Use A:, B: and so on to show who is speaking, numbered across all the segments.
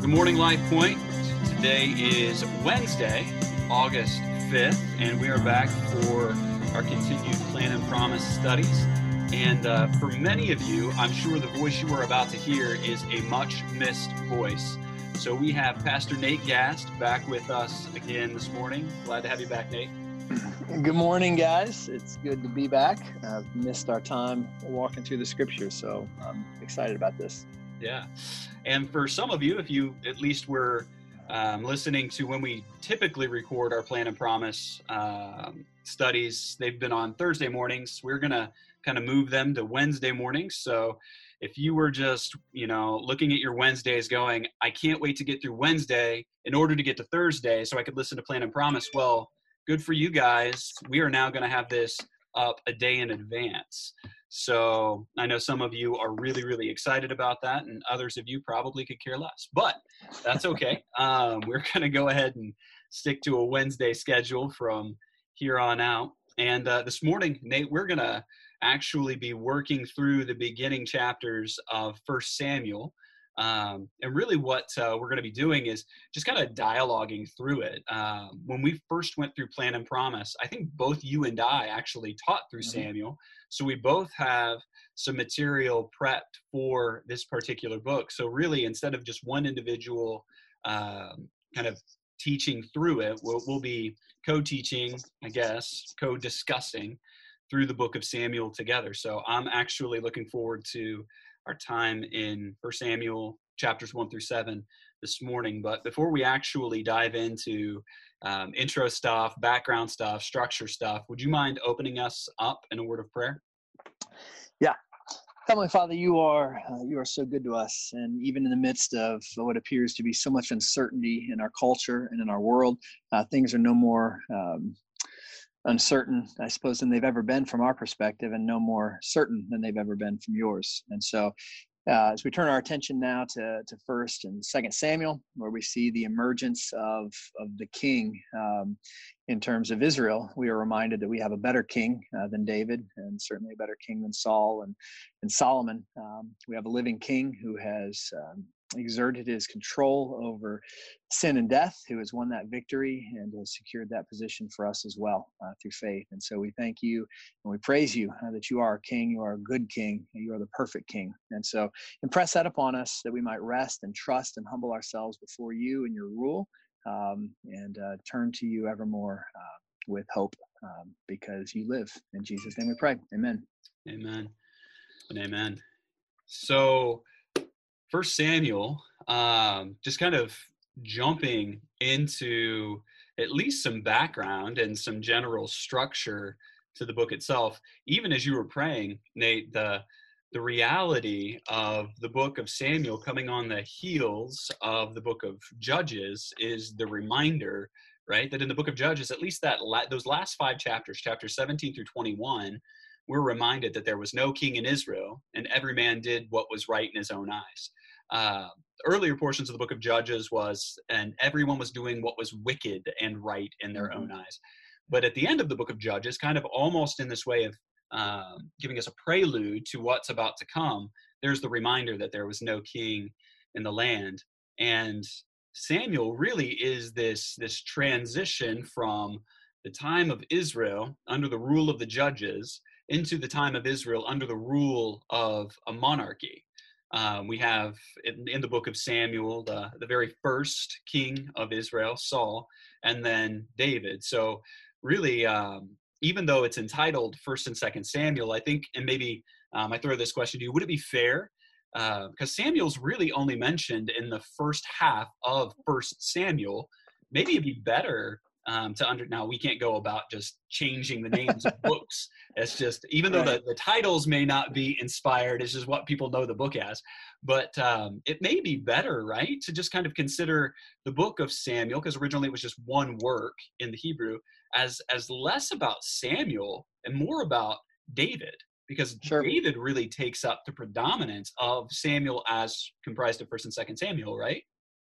A: Good morning, Life Point. Today is Wednesday, August 5th, and we are back for our continued Plan and Promise studies. And for many of you, I'm sure the voice you are about to hear is a much missed voice. So we have Pastor Nate Gast back with us again this morning. Glad to have you back, Nate.
B: Good morning, guys. It's good to be back. I've missed our time walking through the scriptures, so I'm excited about this.
A: Yeah. And for some of you, if you at least were listening to when we typically record our Plan and Promise studies, they've been on Thursday mornings. We're going to kind of move them to Wednesday mornings. So if you were just, looking at your Wednesdays going, I can't wait to get through Wednesday in order to get to Thursday so I could listen to Plan and Promise, well, good for you guys. We are now going to have this up a day in advance. So I know some of you are really, really excited about that, and others of you probably could care less, but that's okay. We're going to go ahead and stick to a Wednesday schedule from here on out. And this morning, Nate, we're going to actually be working through the beginning chapters of 1 Samuel. And really what we're going to be doing is just kind of dialoguing through it. When we first went through Plan and Promise, I think both you and I actually taught through Samuel. So we both have some material prepped for this particular book. So really, instead of just one individual kind of teaching through it, we'll be co-teaching, I guess, co-discussing through the book of Samuel together. So I'm actually looking forward to our time in 1 Samuel chapters 1 through 7 this morning. But before we actually dive into intro stuff, background stuff, structure stuff, would you mind opening us up in a word of prayer?
B: Yeah. Heavenly Father, you are so good to us. And even in the midst of what appears to be so much uncertainty in our culture and in our world, things are no more uncertain, I suppose, than they've ever been from our perspective, and no more certain than they've ever been from yours. And so as we turn our attention now to 1st and 2nd Samuel, where we see the emergence of the king in terms of Israel, we are reminded that we have a better king than David, and certainly a better king than Saul and Solomon. We have a living king who has exerted his control over sin and death, who has won that victory and has secured that position for us as well through faith. And so we thank you and we praise you that you are a king, you are a good king, and you are the perfect king. And so impress that upon us that we might rest and trust and humble ourselves before you and your rule, and turn to you evermore with hope, because you live. In Jesus' name we pray. Amen.
A: Amen and amen. So 1 Samuel, just kind of jumping into at least some background and some general structure to the book itself. Even as you were praying, Nate, the reality of the book of Samuel coming on the heels of the book of Judges is the reminder, right, that in the book of Judges, at least those last 5 chapters, chapters 17 through 21, we're reminded that there was no king in Israel, and every man did what was right in his own eyes. Earlier portions of the book of Judges and everyone was doing what was wicked and right in their own eyes. But at the end of the book of Judges, kind of almost in this way of giving us a prelude to what's about to come, there's the reminder that there was no king in the land. And Samuel really is this transition from the time of Israel under the rule of the judges into the time of Israel under the rule of a monarchy. We have in the book of Samuel, the very first king of Israel, Saul, and then David. So really, even though it's entitled 1st and 2nd Samuel, I think, and maybe I throw this question to you, would it be fair? Because Samuel's really only mentioned in the first half of 1 Samuel. Maybe it'd be better now we can't go about just changing the names of books. It's just, even though the titles may not be inspired, it's just what people know the book as. But it may be better, right, to just kind of consider the book of Samuel, because originally it was just one work in the Hebrew, as less about Samuel and more about David, because David really takes up the predominance of Samuel as comprised of 1st and 2nd Samuel, right?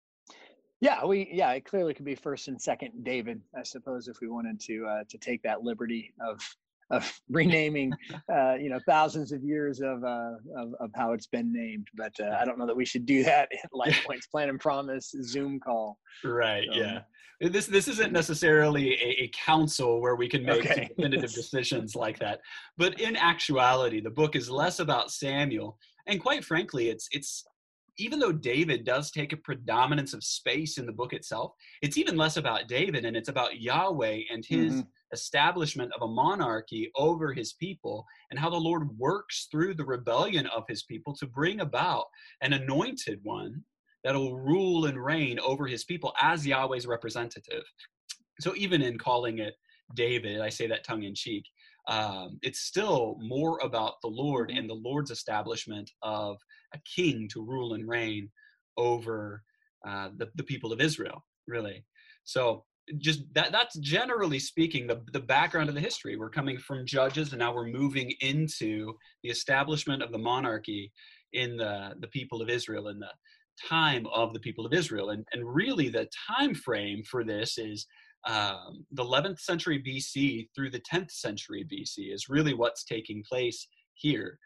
B: Yeah, it clearly could be 1st and 2nd David, I suppose, if we wanted to take that liberty renaming, thousands of years of how it's been named. But I don't know that we should do that at Life Points Plan and Promise Zoom call.
A: Right. Yeah. This isn't necessarily a council where we can make definitive decisions like that. But in actuality, the book is less about Samuel. And quite frankly, it's even though David does take a predominance of space in the book itself, it's even less about David, and it's about Yahweh and his establishment of a monarchy over his people, and how the Lord works through the rebellion of his people to bring about an anointed one that'll rule and reign over his people as Yahweh's representative. So even in calling it David, I say that tongue in cheek, it's still more about the Lord and the Lord's establishment of a king to rule and reign over the people of Israel, really. So just that's generally speaking the background of the history. We're coming from Judges, and now we're moving into the establishment of the monarchy in the people of Israel, in the time of the people of Israel. And really the time frame for this is the 11th century BC through the 10th century BC is really what's taking place here.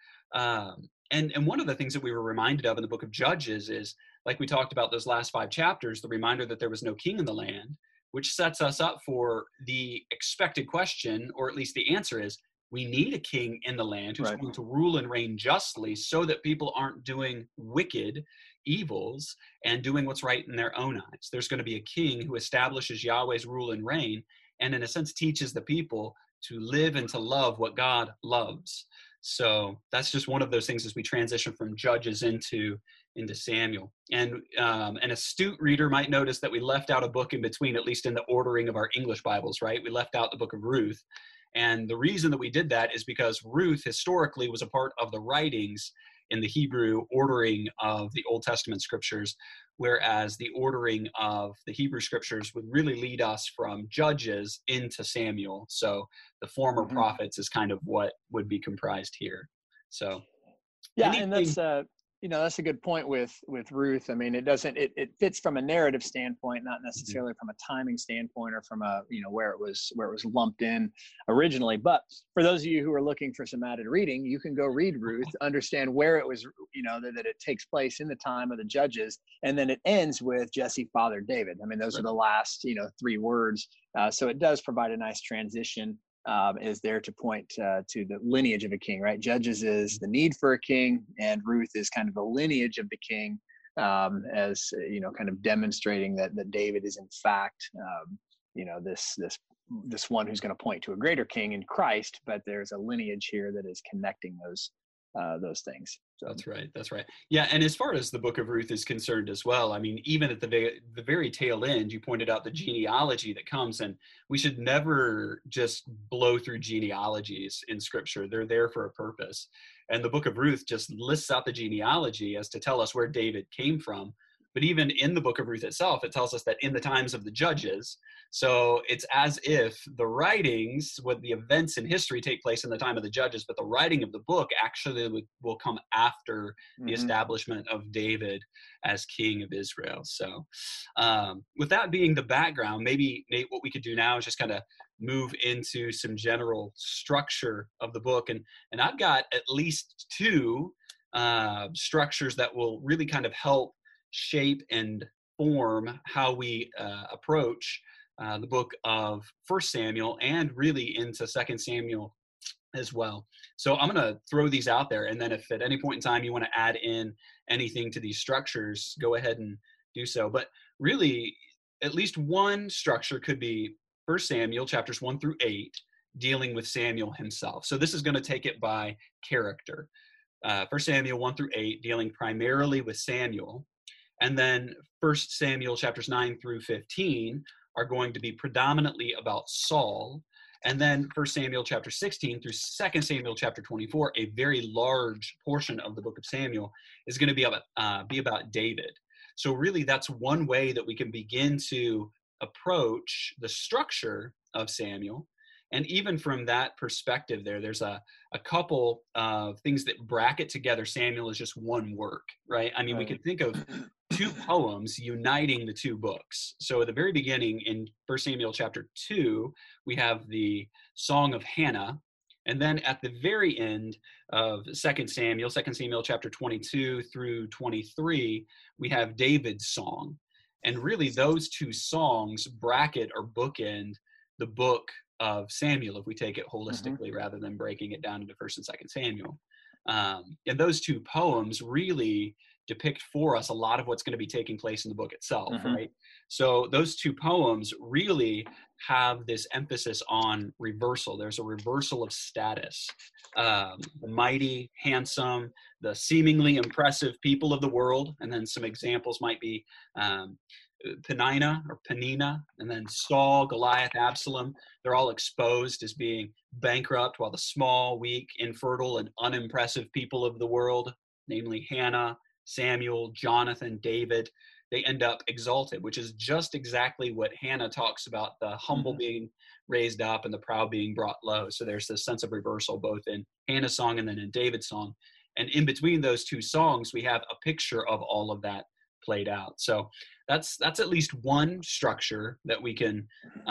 A: And one of the things that we were reminded of in the book of Judges is, like we talked about those last 5 chapters, the reminder that there was no king in the land, which sets us up for the expected question, or at least the answer is, we need a king in the land who's going to rule and reign justly so that people aren't doing wicked evils and doing what's right in their own eyes. There's going to be a king who establishes Yahweh's rule and reign, and in a sense teaches the people to live and to love what God loves. So that's just one of those things as we transition from Judges into Samuel. And an astute reader might notice that we left out a book in between, at least in the ordering of our English Bibles, right? We left out the book of Ruth. And the reason that we did that is because Ruth historically was a part of the writings in the Hebrew ordering of the Old Testament scriptures, whereas the ordering of the Hebrew scriptures would really lead us from Judges into Samuel. So the former prophets is kind of what would be comprised here. So
B: and that's a good point with Ruth. I mean, it fits from a narrative standpoint, not necessarily from a timing standpoint or from a, where it was lumped in originally. But for those of you who are looking for some added reading, you can go read Ruth, understand where it was, that it takes place in the time of the Judges, and then it ends with Jesse fathered David. I mean, those are the last, 3 words. So it does provide a nice transition. Is there to point to the lineage of a king, right? Judges is the need for a king, and Ruth is kind of the lineage of the king, as kind of demonstrating that David is in fact, this one who's going to point to a greater king in Christ. But there's a lineage here that is connecting those things. So.
A: That's right. Yeah, and as far as the book of Ruth is concerned as well, I mean, even at the very tail end, you pointed out the genealogy that comes, and we should never just blow through genealogies in Scripture. They're there for a purpose. And the book of Ruth just lists out the genealogy as to tell us where David came from. But even in the book of Ruth itself, it tells us that in the times of the Judges, so it's as if the writings, what the events in history take place in the time of the Judges, but the writing of the book actually will come after the establishment of David as king of Israel. So with that being the background, maybe, Nate, what we could do now is just kind of move into some general structure of the book. And I've got at least 2 structures that will really kind of help shape and form how we approach the book of 1 Samuel and really into 2 Samuel as well. So I'm going to throw these out there, and then if at any point in time you want to add in anything to these structures, go ahead and do so. But really, at least one structure could be 1 Samuel chapters 1 through 8, dealing with Samuel himself. So this is going to take it by character. 1 Samuel 1 through 8, dealing primarily with Samuel. And then 1 Samuel chapters 9 through 15 are going to be predominantly about Saul. And then 1 Samuel chapter 16 through 2 Samuel chapter 24, a very large portion of the book of Samuel, is going to be about David. So really, that's one way that we can begin to approach the structure of Samuel. And even from that perspective there's a couple of things that bracket together Samuel as just one work, right? I mean, we could think of 2 poems uniting the 2 books. So at the very beginning in 1 Samuel chapter 2, we have the Song of Hannah, And then at the very end of Second Samuel chapter 22 through 23, we have David's song. And really those two songs bracket or bookend the book of Samuel, if we take it holistically rather than breaking it down into First and Second Samuel. And those two poems really depict for us a lot of what's going to be taking place in the book itself, right? So those two poems really have this emphasis on reversal. There's a reversal of status. The mighty, handsome, the seemingly impressive people of the world, and then some examples might be Penina, and then Saul, Goliath, Absalom. They're all exposed as being bankrupt, while the small, weak, infertile, and unimpressive people of the world, namely Hannah, Samuel, Jonathan, David, they end up exalted, which is just exactly what Hannah talks about, the humble being raised up and the proud being brought low. So there's this sense of reversal both in Hannah's song and then in David's song. And in between those two songs, we have a picture of all of that played out. So that's at least one structure that we can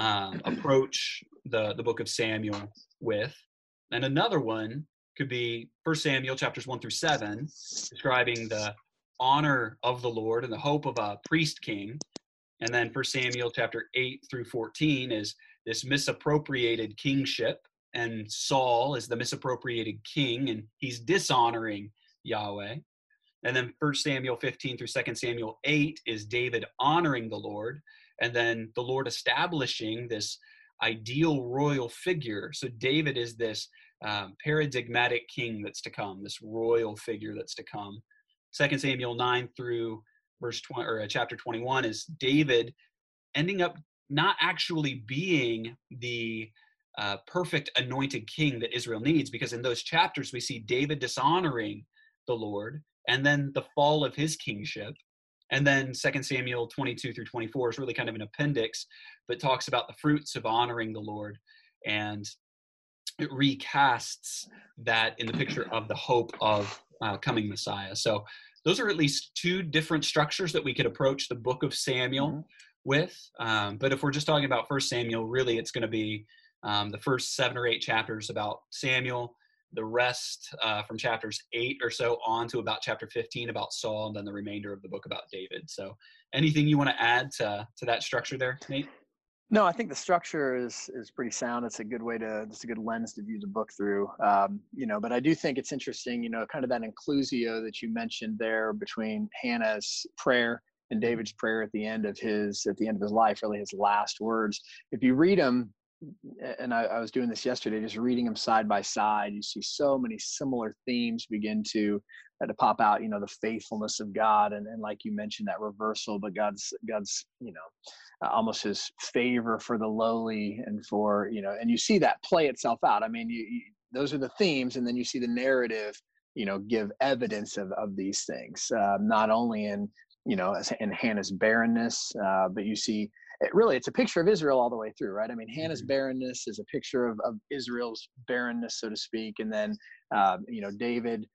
A: approach the book of Samuel with. And another one could be 1 Samuel chapters 1 through 7, describing the honor of the Lord and the hope of a priest king. And then 1 Samuel chapter 8 through 14 is this misappropriated kingship, and Saul is the misappropriated king, and he's dishonoring Yahweh. And then 1 Samuel 15 through 2 Samuel 8 is David honoring the Lord, and then the Lord establishing this ideal royal figure. So David is this paradigmatic king that's to come, this royal figure that's to come. 2 Samuel 9 through chapter 21 is David ending up not actually being the perfect anointed king that Israel needs, because in those chapters we see David dishonoring the Lord, and then the fall of his kingship. And then 2 Samuel 22 through 24 is really kind of an appendix, but talks about the fruits of honoring the Lord. And it recasts that in the picture of the hope of coming Messiah. So those are at least two different structures that we could approach the book of Samuel with. But if we're just talking about 1 Samuel, really it's going to be the first 7 or 8 chapters about Samuel, the rest from chapters 8 or so on to about chapter 15 about Saul, and then the remainder of the book about David. So anything you want to add to that structure there, Nate?
B: No, I think the structure is pretty sound. It's a good it's a good lens to view the book through. But I do think it's interesting, kind of that inclusio that you mentioned there between Hannah's prayer and David's prayer at the end of his life, really his last words. If you read them, and I was doing this yesterday, just reading them side by side, you see so many similar themes begin to pop out, the faithfulness of God. And like you mentioned, that reversal, but God's, almost his favor for the lowly and for, and you see that play itself out. I mean, those are the themes. And then you see the narrative, give evidence of these things, not only in Hannah's barrenness, but you see, it's a picture of Israel all the way through, right? I mean, Hannah's barrenness is a picture of Israel's barrenness, so to speak. And then, David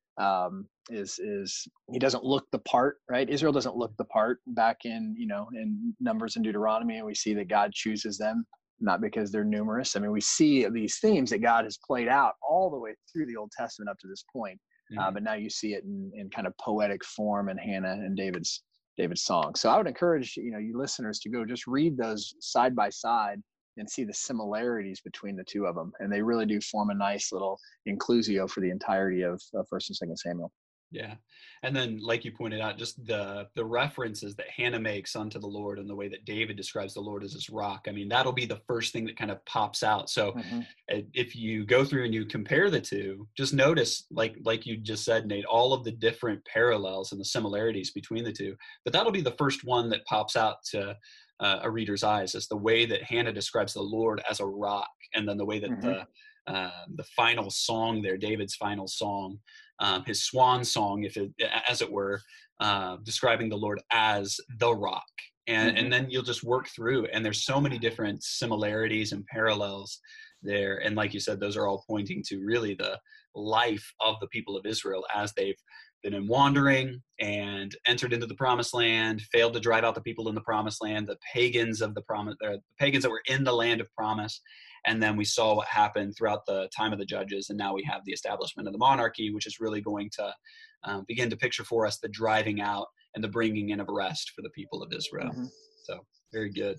B: is he doesn't look the part, right? Israel doesn't look the part back in, in Numbers and Deuteronomy. And we see that God chooses them, not because they're numerous. I mean, we see these themes that God has played out all the way through the Old Testament up to this point. But now you see it in kind of poetic form in Hannah and David's song. So I would encourage, you listeners to go just read those side by side and see the similarities between the two of them. And they really do form a nice little inclusio for the entirety of 1st and 2nd Samuel.
A: Yeah. And then, like you pointed out, just the references that Hannah makes unto the Lord and the way that David describes the Lord as his rock. I mean, that'll be the first thing that kind of pops out. So if you go through and you compare the two, just notice, like you just said, Nate, all of the different parallels and the similarities between the two. But that'll be the first one that pops out to a reader's eyes, is the way that Hannah describes the Lord as a rock, and then the way that the final song there, David's final song, his swan song, as it were, describing the Lord as the rock. And then you'll just work through, and there's so many different similarities and parallels there. And like you said, those are all pointing to really the life of the people of Israel as they've been in wandering and entered into the promised land, failed to drive out the people in the promised land, the pagans that were in the land of promise. And then we saw what happened throughout the time of the judges. And now we have the establishment of the monarchy, which is really going to begin to picture for us the driving out and the bringing in of rest for the people of Israel.
B: Mm-hmm.
A: So very good.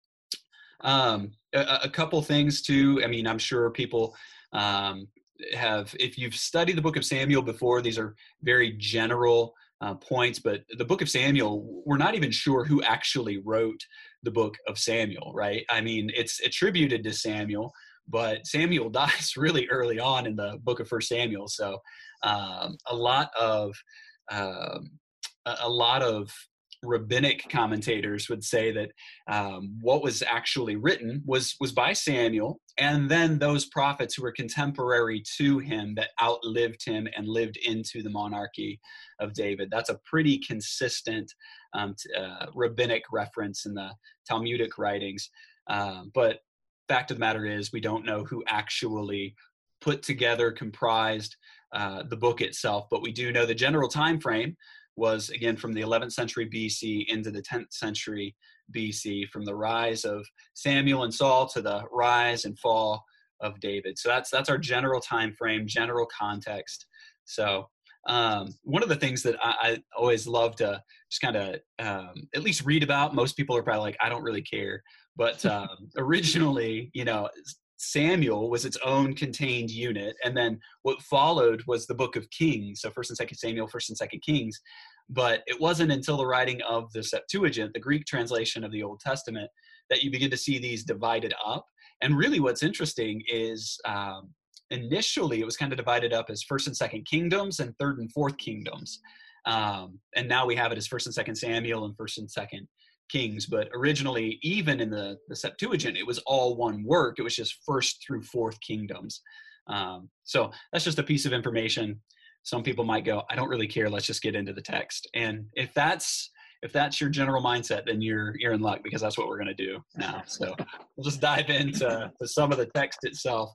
A: A couple things too. I mean, I'm sure people if you've studied the book of Samuel before, these are very general points, but the book of Samuel, we're not even sure who actually wrote the book of Samuel, right? I mean, it's attributed to Samuel, but Samuel dies really early on in the book of First Samuel. So a lot of rabbinic commentators would say that what was actually written was by Samuel, and then those prophets who were contemporary to him that outlived him and lived into the monarchy of David. That's a pretty consistent rabbinic reference in the Talmudic writings. But fact of the matter is, we don't know who actually put together, comprised the book itself, but we do know the general time frame was, again, from the 11th century BC into the 10th century BC, from the rise of Samuel and Saul to the rise and fall of David. So that's our general time frame, general context. So one of the things that I always love to just kind of at least read about, most people are probably like, I don't really care. But originally, Samuel was its own contained unit, and then what followed was the book of Kings, so 1st and 2nd Samuel, 1st and 2nd Kings. But it wasn't until the writing of the Septuagint, the Greek translation of the Old Testament, that you begin to see these divided up. And really what's interesting is initially it was kind of divided up as 1st and 2nd Kingdoms and 3rd and 4th Kingdoms. And now we have it as 1st and 2nd Samuel and 1st and 2nd Kings. But originally, even in the Septuagint, it was all one work. It was just 1st through 4th Kingdoms. So that's just a piece of information. Some people might go, I don't really care. Let's just get into the text. And if that's your general mindset, then you're in luck, because that's what we're going to do now. So we'll just dive into some of the text itself.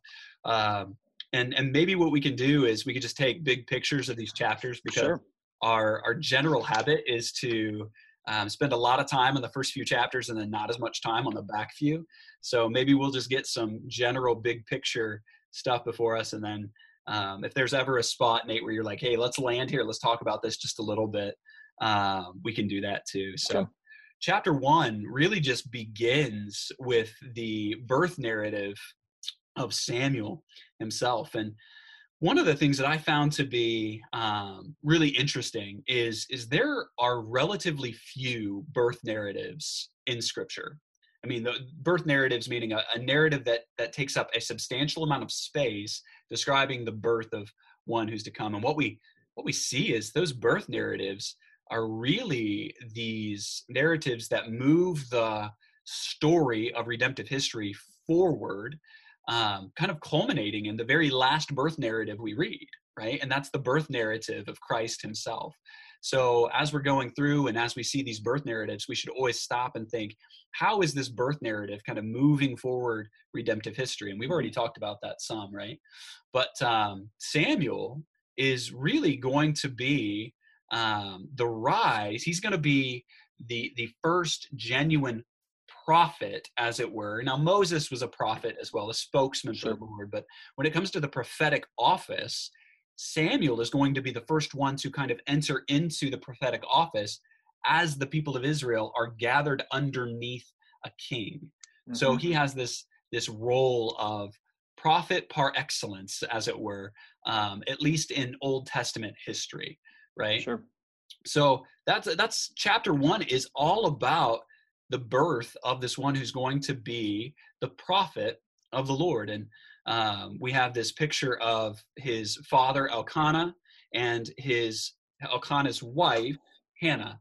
A: And maybe what we can do is we could just take big pictures of these chapters, because
B: Sure.
A: our general habit is to spend a lot of time on the first few chapters and then not as much time on the back few. So maybe we'll just get some general big picture stuff before us. And then if there's ever a spot, Nate, where you're like, hey, let's land here, let's talk about this just a little bit, we can do that too. So sure. Chapter 1 really just begins with the birth narrative of Samuel himself. And one of the things that I found to be really interesting is there are relatively few birth narratives in Scripture. I mean, the birth narratives meaning a narrative that takes up a substantial amount of space describing the birth of one who's to come. And what we see is those birth narratives are really these narratives that move the story of redemptive history forward, kind of culminating in the very last birth narrative we read, right? And that's the birth narrative of Christ himself. So as we're going through and as we see these birth narratives, we should always stop and think, how is this birth narrative kind of moving forward redemptive history? And we've already talked about that some, right? But Samuel is really going to be the rise. He's going to be the first genuine prophet, as it were. Now, Moses was a prophet as well, a spokesman for the Lord. But when it comes to the prophetic office, Samuel is going to be the first one to kind of enter into the prophetic office as the people of Israel are gathered underneath a king. Mm-hmm. So he has this role of prophet par excellence, as it were, at least in Old Testament history, right? Sure. So that's chapter 1 is all about the birth of this one who's going to be the prophet of the Lord. And we have this picture of his father, Elkanah, and Elkanah's wife, Hannah.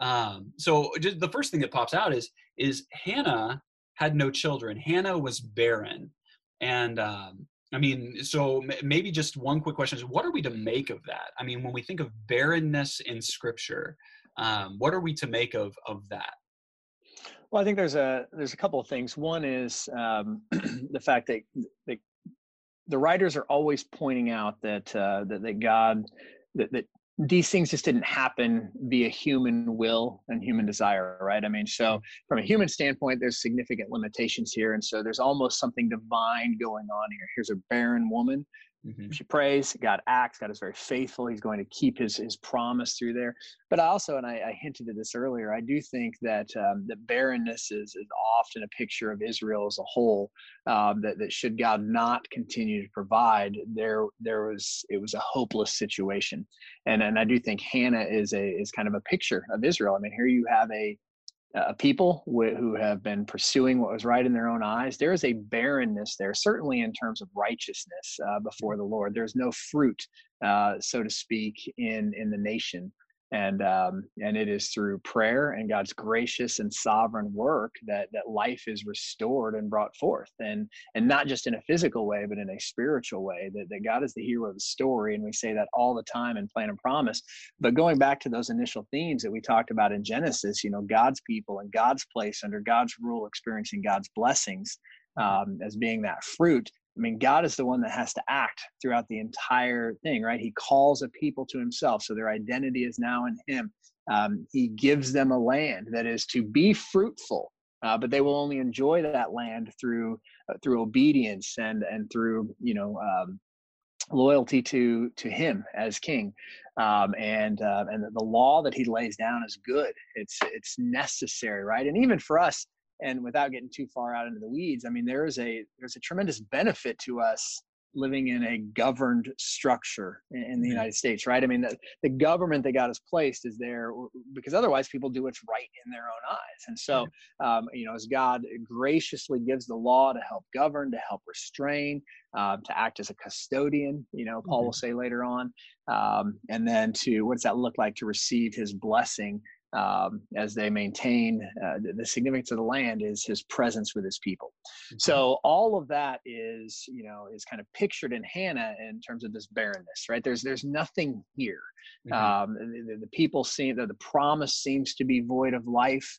A: So just the first thing that pops out is Hannah had no children. Hannah was barren. And I mean, so maybe just one quick question is, what are we to make of that? I mean, when we think of barrenness in Scripture, what are we to make of that?
B: Well, I think there's a couple of things. One is the fact that the writers are always pointing out that God, that these things just didn't happen via human will and human desire, right? I mean, so from a human standpoint, there's significant limitations here. And so there's almost something divine going on here. Here's a barren woman.
A: Mm-hmm.
B: She prays, God acts, God is very faithful. He's going to keep his promise through there. But I also, and I hinted at this earlier, I do think that that barrenness is often a picture of Israel as a whole. That should God not continue to provide, it was a hopeless situation. And I do think Hannah is kind of a picture of Israel. I mean, here you have a people who have been pursuing what was right in their own eyes. There is a barrenness there, certainly in terms of righteousness before the Lord. There's no fruit, so to speak, in the nation. And it is through prayer and God's gracious and sovereign work that life is restored and brought forth, and not just in a physical way, but in a spiritual way. That God is the hero of the story, and we say that all the time in Plan and Promise. But going back to those initial themes that we talked about in Genesis, God's people and God's place under God's rule, experiencing God's blessings as being that fruit. I mean, God is the one that has to act throughout the entire thing, right? He calls a people to himself, so their identity is now in him. He gives them a land that is to be fruitful, but they will only enjoy that land through obedience and through loyalty to him as king. And the law that he lays down is good. It's necessary, right? And even for us, and without getting too far out into the weeds, I mean, there's a tremendous benefit to us living in a governed structure in the United States, right? I mean, the government that God has placed is there because otherwise people do what's right in their own eyes. And so, as God graciously gives the law to help govern, to help restrain, to act as a custodian, Paul will say later on, and then what does that look like to receive his blessing as they maintain the significance of the land is his presence with his people. So all of that is kind of pictured in Hannah in terms of this barrenness, right? There's nothing here. The people the promise seems to be void of life.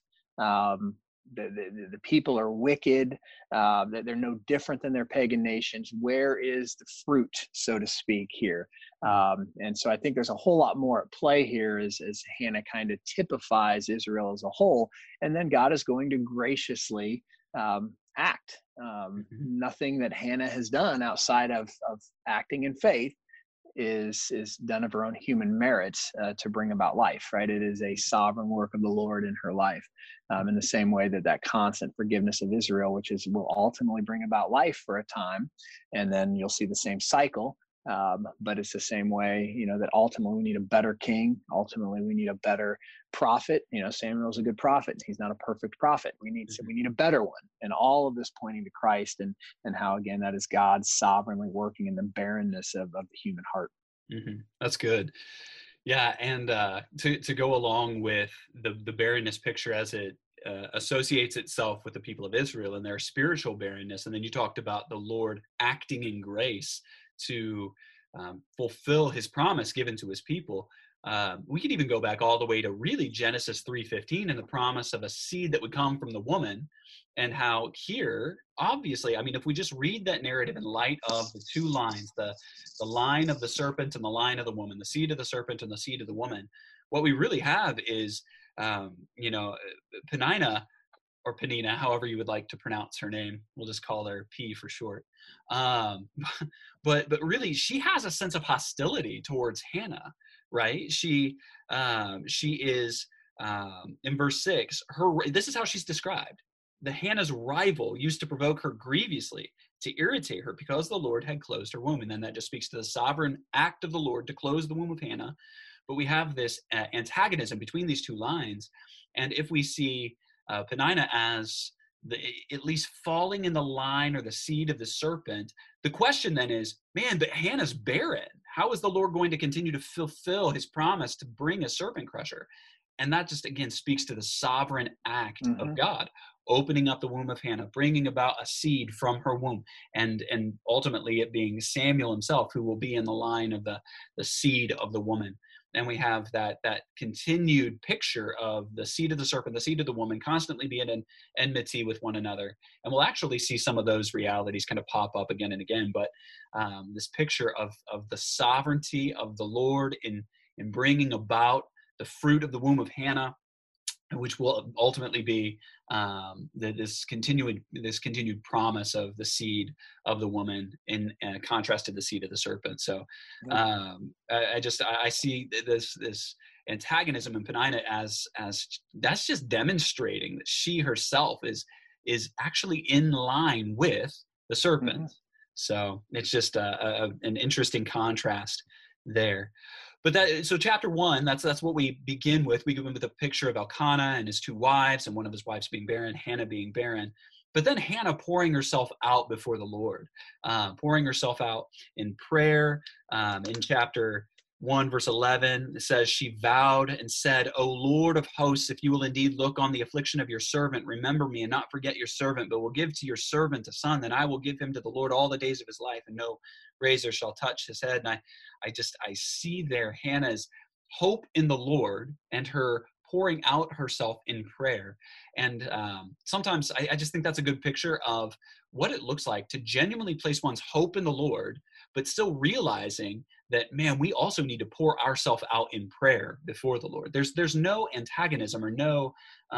B: The people are wicked, that they're no different than their pagan nations. Where is the fruit, so to speak, here? And so I think there's a whole lot more at play here as Hannah kind of typifies Israel as a whole. And then God is going to graciously act. Nothing that Hannah has done outside of acting in faith is done of her own human merits to bring about life, right? It is a sovereign work of the Lord in her life, in the same way that constant forgiveness of Israel, which will ultimately bring about life for a time, and then you'll see the same cycle. But it's the same way, that ultimately we need a better king. Ultimately, we need a better prophet. Samuel's a good prophet. He's not a perfect prophet. We need a better one. And all of this pointing to Christ and how, again, that is God sovereignly working in the barrenness of the human heart.
A: That's good. Yeah. And to go along with the barrenness picture as it associates itself with the people of Israel and their spiritual barrenness. And then you talked about the Lord acting in grace to fulfill his promise given to his people. We could even go back all the way to really Genesis 3:15 and the promise of a seed that would come from the woman, and how here, obviously, I mean, if we just read that narrative in light of the two lines, the line of the serpent and the line of the woman, the seed of the serpent and the seed of the woman, what we really have is, Penina, or Penina, however you would like to pronounce her name. We'll just call her P for short. But really, she has a sense of hostility towards Hannah, right? She is, in verse 6, this is how she's described. The Hannah's rival used to provoke her grievously to irritate her because the Lord had closed her womb. And then that just speaks to the sovereign act of the Lord to close the womb of Hannah. But we have this antagonism between these two lines. And if we see Penina as at least falling in the line or the seed of the serpent, the question then is, man, but Hannah's barren. How is the Lord going to continue to fulfill his promise to bring a serpent crusher? And that just, again, speaks to the sovereign act of God, opening up the womb of Hannah, bringing about a seed from her womb, and ultimately it being Samuel himself who will be in the line of the seed of the woman. And we have that continued picture of the seed of the serpent, the seed of the woman, constantly being in enmity with one another. And we'll actually see some of those realities kind of pop up again and again. But this picture of the sovereignty of the Lord in in bringing about the fruit of the womb of Hannah, which will ultimately be this continued promise of the seed of the woman in contrast to the seed of the serpent. So I see this antagonism in Peninnah as that's just demonstrating that she herself is actually in line with the serpent. Mm-hmm. So it's just an interesting contrast there. But so chapter 1, that's what we begin with. We begin with a picture of Elkanah and his 2 wives, and one of his wives being barren, Hannah being barren. But then Hannah pouring herself out before the Lord, pouring herself out in prayer. In chapter 1, verse 11, it says, she vowed and said, O Lord of hosts, if you will indeed look on the affliction of your servant, remember me and not forget your servant, but will give to your servant a son, then I will give him to the Lord all the days of his life, and no razor shall touch his head. And I see there Hannah's hope in the Lord and her pouring out herself in prayer. And sometimes I just think that's a good picture of what it looks like to genuinely place one's hope in the Lord, but still realizing that, man, we also need to pour ourselves out in prayer before the Lord. There's no antagonism or no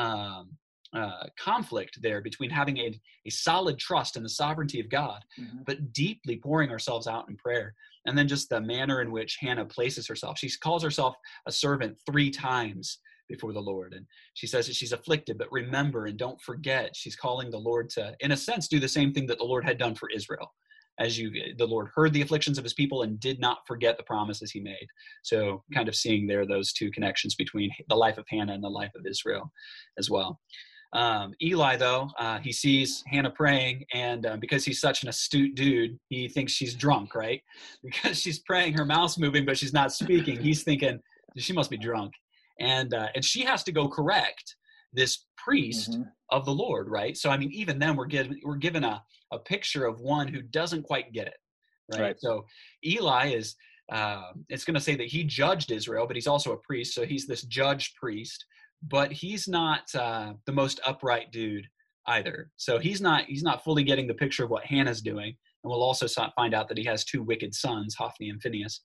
A: conflict there between having a solid trust in the sovereignty of God, mm-hmm. but deeply pouring ourselves out in prayer. And then just the manner in which Hannah places herself. She calls herself a servant 3 times before the Lord. And she says that she's afflicted, but remember and don't forget. She's calling the Lord to, in a sense, do the same thing that the Lord had done for Israel. The Lord heard the afflictions of his people and did not forget the promises he made. So kind of seeing there those 2 connections between the life of Hannah and the life of Israel as well. Eli, though, he sees Hannah praying, and because he's such an astute dude, he thinks she's drunk, right? Because she's praying, her mouth's moving, but she's not speaking. He's thinking, she must be drunk. And she has to go correct this priest mm-hmm. of the Lord, right? So, I mean, even then we're given a picture of one who doesn't quite get it, right? So Eli is, it's going to say that he judged Israel, but he's also a priest. So he's this judge priest, but he's not the most upright dude either. So he's not fully getting the picture of what Hannah's doing. And we'll also find out that he has 2 wicked sons, Hophni and Phinehas.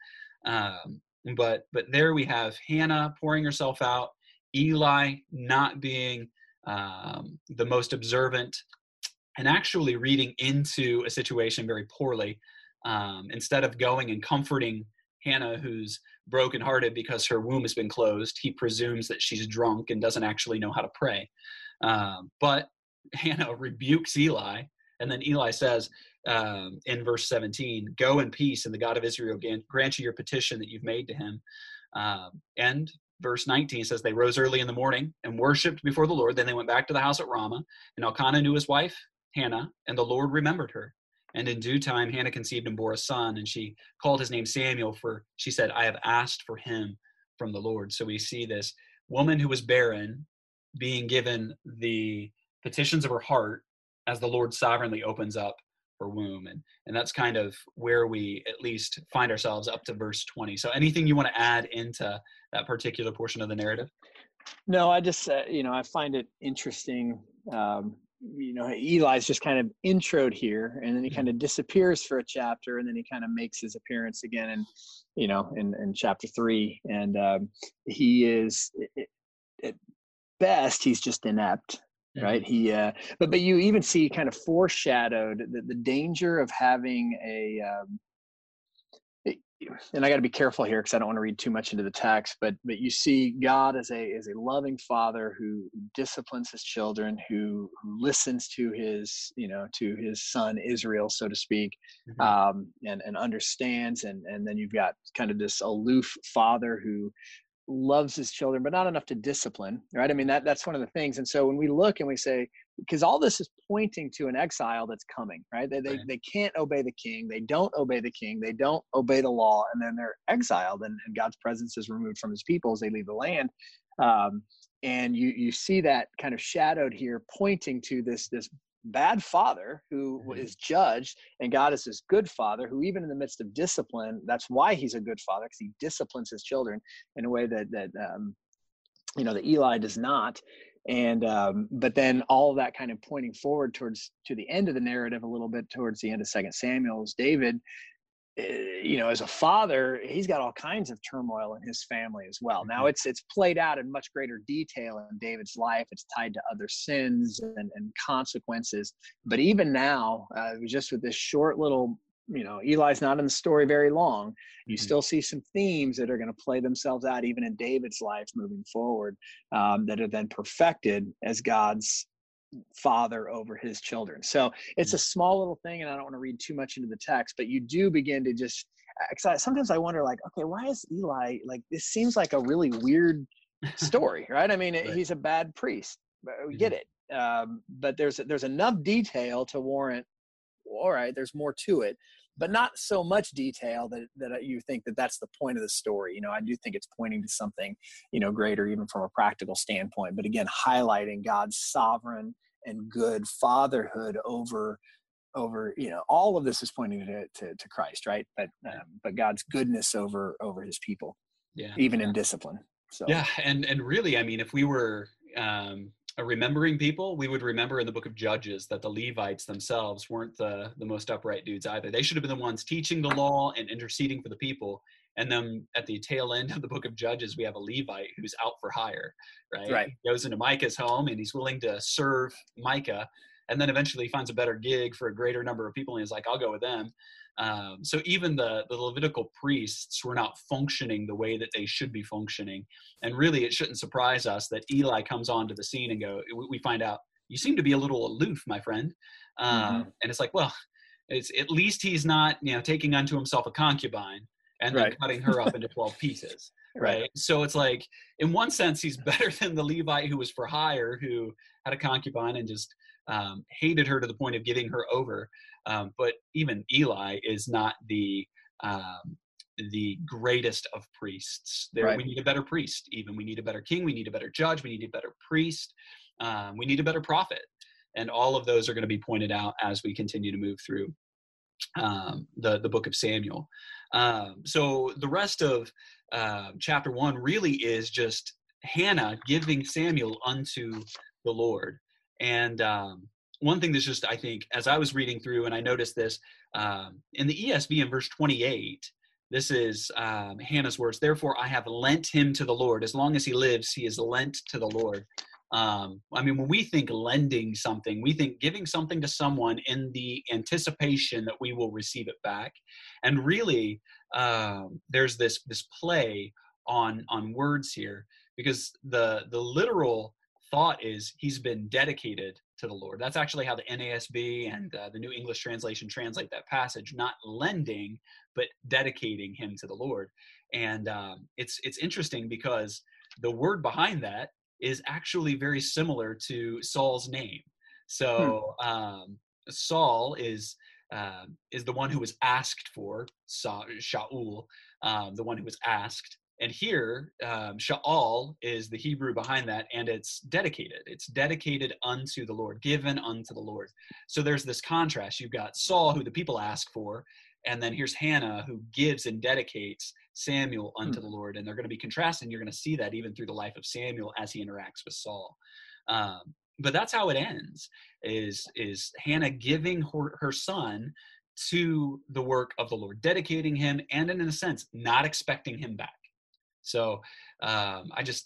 A: But there we have Hannah pouring herself out, Eli not being the most observant and actually reading into a situation very poorly. Instead of going and comforting Hannah, who's brokenhearted because her womb has been closed, he presumes that she's drunk and doesn't actually know how to pray. But Hannah rebukes Eli, and then Eli says in verse 17, go in peace, and the God of Israel grant you your petition that you've made to him. And verse 19 says, they rose early in the morning and worshipped before the Lord. Then they went back to the house at Ramah, and Elkanah knew his wife, Hannah, and the Lord remembered her. And in due time, Hannah conceived and bore a son, and she called his name Samuel, for she said, I have asked for him from the Lord. So we see this woman who was barren being given the petitions of her heart as the Lord sovereignly opens up her womb. And that's kind of where we at least find ourselves up to verse 20. So anything you want to add into that particular portion of the narrative?
B: No, I just, I find it interesting. Eli's just kind of introed here, and then he kind of disappears for a chapter, and then he kind of makes his appearance again in chapter 3. And he is, at best, he's just inept. Right. He, but you even see kind of foreshadowed the danger of having and I got to be careful here because I don't want to read too much into the text, but you see God as a loving father who disciplines his children, who listens to his son Israel, so to speak, mm-hmm. and understands, and then you've got kind of this aloof father who loves his children, but not enough to discipline, right? I mean, that's one of the things. And so when we look and we say, because all this is pointing to an exile that's coming, right? They can't obey the king. They don't obey the king. They don't obey the law. And then they're exiled, and God's presence is removed from his people as they leave the land. And you see that kind of shadowed here, pointing to this bad father who mm-hmm. is judged, and God is this good father who, even in the midst of discipline, that's why he's a good father, because he disciplines his children in a way that Eli does not. And but then all of that kind of pointing forward to the end of the narrative, a little bit towards the end of 2 Samuel, is David as a father, he's got all kinds of turmoil in his family as well. Now it's played out in much greater detail in David's life. It's tied to other sins and consequences. But even now, just with this short little, Eli's not in the story very long. You still see some themes that are going to play themselves out even in David's life moving forward, that are then perfected as God's father over his children. So it's a small little thing, and I don't want to read too much into the text, but you do begin to just, sometimes I wonder, like, okay, why is Eli, like, this seems like a really weird story, right? I mean, right. He's a bad priest, we get it. But there's enough detail to warrant, all right, there's more to it, but not so much detail that you think that that's the point of the story. I do think it's pointing to something, greater, even from a practical standpoint. But again, highlighting God's sovereign and good fatherhood over, all of this is pointing to Christ, right? But God's goodness over his people, even in discipline. So
A: and really, I mean, if we were remembering people, we would remember in the book of Judges that the Levites themselves weren't the most upright dudes either. They should have been the ones teaching the law and interceding for the people. And then at the tail end of the book of Judges, we have a Levite who's out for hire, right? He goes into Micah's home and he's willing to serve Micah. And then eventually he finds a better gig for a greater number of people. And he's like, I'll go with them. So even the Levitical priests were not functioning the way that they should be functioning. And really, it shouldn't surprise us that Eli comes onto the scene and we find out, you seem to be a little aloof, my friend. And it's like, well, it's at least he's not, taking unto himself a concubine and then cutting her up into 12 pieces. Right. So it's like, in one sense, he's better than the Levite who was for hire, who had a concubine and just hated her to the point of giving her over. But even Eli is not the greatest of priests. We need a better priest. Even we need a better king. We need a better judge. We need a better priest. We need a better prophet. And all of those are going to be pointed out as we continue to move through the book of Samuel. So the rest of chapter 1 really is just Hannah giving Samuel unto the Lord. And one thing that's just, I think, as I was reading through, and I noticed this in the ESV in verse 28, this is Hannah's words. Therefore, I have lent him to the Lord. As long as he lives, he is lent to the Lord. I mean, when we think lending something, we think giving something to someone in the anticipation that we will receive it back. And really, there's this play on words here, because the literal thought is he's been dedicated to the Lord. That's actually how the NASB and the New English Translation translate that passage, not lending, but dedicating him to the Lord. And it's interesting because the word behind that is actually very similar to Saul's name. So Saul is the one who was asked for, Shaul, the one who was asked. And here, Sha'al is the Hebrew behind that, and it's dedicated. It's dedicated unto the Lord, given unto the Lord. So there's this contrast. You've got Saul, who the people ask for, and then here's Hannah, who gives and dedicates Samuel unto the Lord. And they're going to be contrasting. You're going to see that even through the life of Samuel as he interacts with Saul. But that's how it ends, is Hannah giving her son to the work of the Lord, dedicating him, and in a sense, not expecting him back. So I just,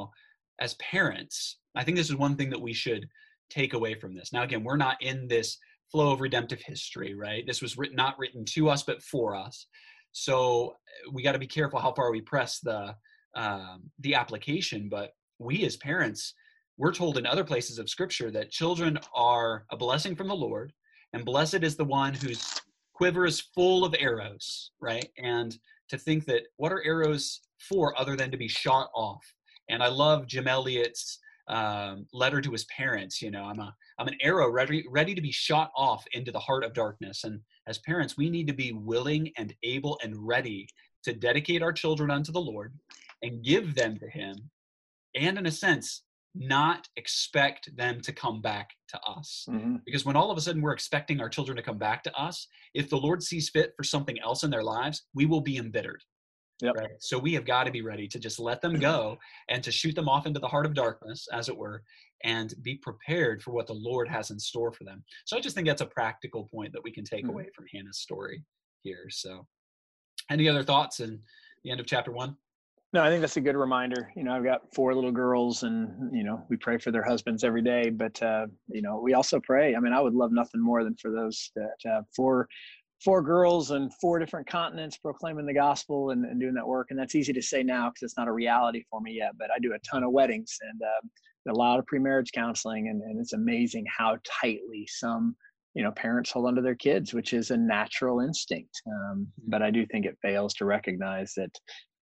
A: as parents, I think this is one thing that we should take away from this. Now, again, we're not in this flow of redemptive history, right? This was not written to us, but for us. So we got to be careful how far we press the application. But we as parents, we're told in other places of Scripture that children are a blessing from the Lord, and blessed is the one whose quiver is full of arrows, right? And to think that what are arrows for other than to be shot off? And I love Jim Elliot's letter to his parents. I'm an arrow ready to be shot off into the heart of darkness. And as parents, we need to be willing and able and ready to dedicate our children unto the Lord and give them to him, and in a sense, not expect them to come back to us. Because when all of a sudden we're expecting our children to come back to us, if the Lord sees fit for something else in their lives, we will be embittered. Right? So we have got to be ready to just let them go and to shoot them off into the heart of darkness, as it were, and be prepared for what the Lord has in store for them. So I just think that's a practical point that we can take away from Hannah's story here. So Any other thoughts in the end of chapter 1?
B: No, I think that's a good reminder. I've got 4 little girls, and we pray for their husbands every day. But we also pray. I mean, I would love nothing more than for those that have four girls and 4 different continents proclaiming the gospel and doing that work. And that's easy to say now because it's not a reality for me yet. But I do a ton of weddings and a lot of pre-marriage counseling, and it's amazing how tightly some parents hold onto their kids, which is a natural instinct. But I do think it fails to recognize that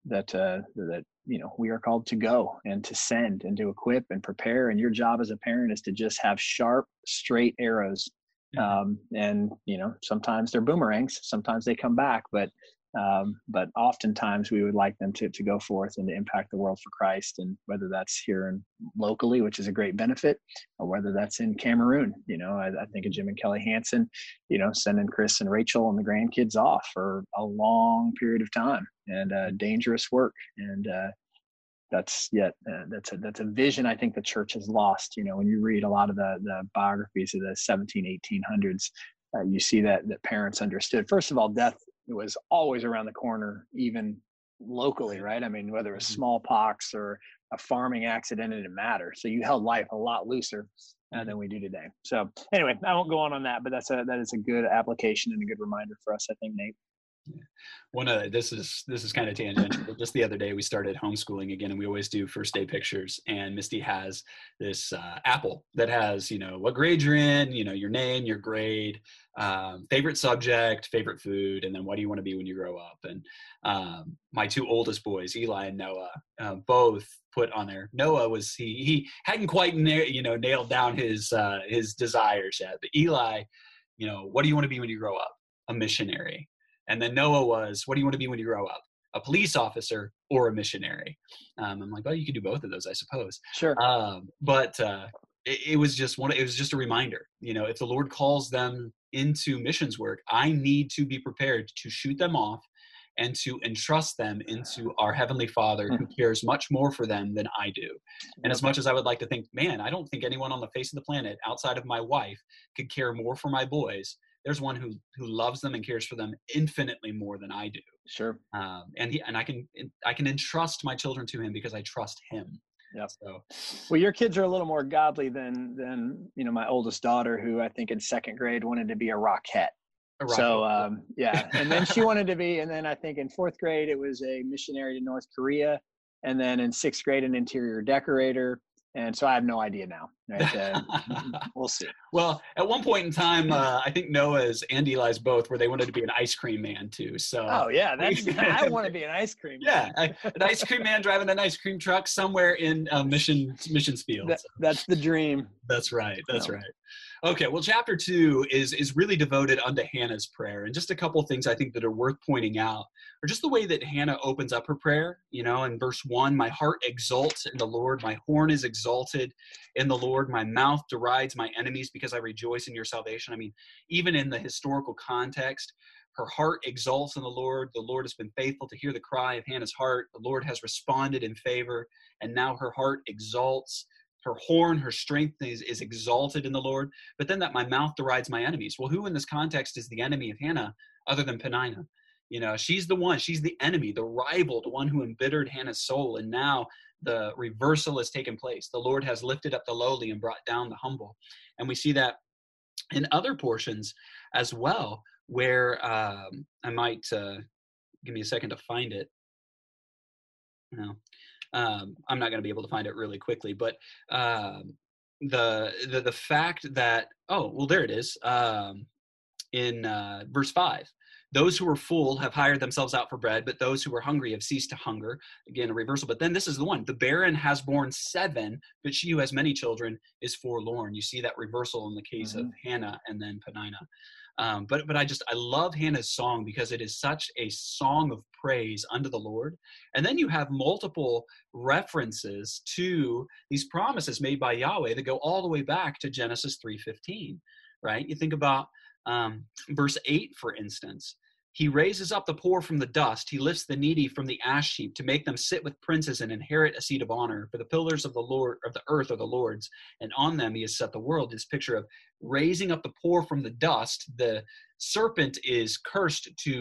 B: we are called to go and to send and to equip and prepare, and your job as a parent is to just have sharp, straight arrows. And sometimes they're boomerangs, sometimes they come back, but oftentimes we would like them to go forth and to impact the world for Christ, and whether that's here and locally, which is a great benefit, or whether that's in Cameroon. I think of Jim and Kelly Hansen, sending Chris and Rachel and the grandkids off for a long period of time and dangerous work. And that's a vision I think the church has lost. When you read a lot of the biographies of the 1800s, you see that parents understood, first of all, death was always around the corner, even locally, right? I mean, whether it was smallpox or a farming accident, it didn't matter. So you held life a lot looser than we do today. So anyway, I won't go on that, but that is a good application and a good reminder for us, I think, Nate.
A: Yeah. This is kind of tangential, but just the other day we started homeschooling again, and we always do first day pictures, and Misty has this apple that has what grade you're in, your name, your grade, favorite subject, favorite food, and then what do you want to be when you grow up. And my 2 oldest boys, Eli and Noah, both put on there. Noah was he hadn't quite nailed down his desires yet, but Eli, what do you want to be when you grow up? A missionary. And then Noah was, what do you want to be when you grow up? A police officer or a missionary? I'm like, well, you could do both of those, I suppose.
B: Sure.
A: But it was just a reminder, if the Lord calls them into missions work, I need to be prepared to shoot them off and to entrust them into our Heavenly Father, who cares much more for them than I do. And as much as I would like to think, man, I don't think anyone on the face of the planet outside of my wife could care more for my boys, there's one who loves them and cares for them infinitely more than I do.
B: Sure.
A: And I can entrust my children to him because I trust him.
B: Yeah.
A: So,
B: well, your kids are a little more godly than my oldest daughter, who I think in 2nd grade wanted to be a rockette. So yeah, and then she wanted to be, and then I think in 4th grade it was a missionary to North Korea, and then in 6th grade an interior decorator. And so I have no idea now. Right? We'll see.
A: Well, at one point in time, I think Noah's and Eli's both, where they wanted to be an ice cream man too. So.
B: Oh yeah, I want to be an ice cream man.
A: Yeah, an ice cream man driving an ice cream truck somewhere in missions field.
B: That's the dream.
A: That's right. That's right. Okay, well, chapter 2 is really devoted unto Hannah's prayer. And just a couple of things I think that are worth pointing out are just the way that Hannah opens up her prayer. In verse 1, my heart exults in the Lord, my horn is exalted in the Lord, my mouth derides my enemies because I rejoice in your salvation. I mean, even in the historical context, her heart exalts in the Lord. The Lord has been faithful to hear the cry of Hannah's heart. The Lord has responded in favor, and now her heart exalts. Her horn, her strength is exalted in the Lord. But then that my mouth derides my enemies. Well, who in this context is the enemy of Hannah other than Peninnah? She's the one. She's the enemy, the rival, the one who embittered Hannah's soul. And now the reversal has taken place. The Lord has lifted up the lowly and brought down the humble. And we see that in other portions as well, where I might give me a second to find it. No. I'm not going to be able to find it really quickly, but the fact that, there it is, in verse 5. Those who are full have hired themselves out for bread, but those who are hungry have ceased to hunger. Again, a reversal. But then this is the one. The barren has borne 7, but she who has many children is forlorn. You see that reversal in the case of Hannah and then Peninnah. But I love Hannah's song because it is such a song of praise unto the Lord. And then you have multiple references to these promises made by Yahweh that go all the way back to Genesis 3:15, right? You think about verse 8, for instance. He raises up the poor from the dust. He lifts the needy from the ash heap to make them sit with princes and inherit a seat of honor. For the pillars of the Lord of the earth are the Lord's, and on them he has set the world. This picture of raising up the poor from the dust. The serpent is cursed to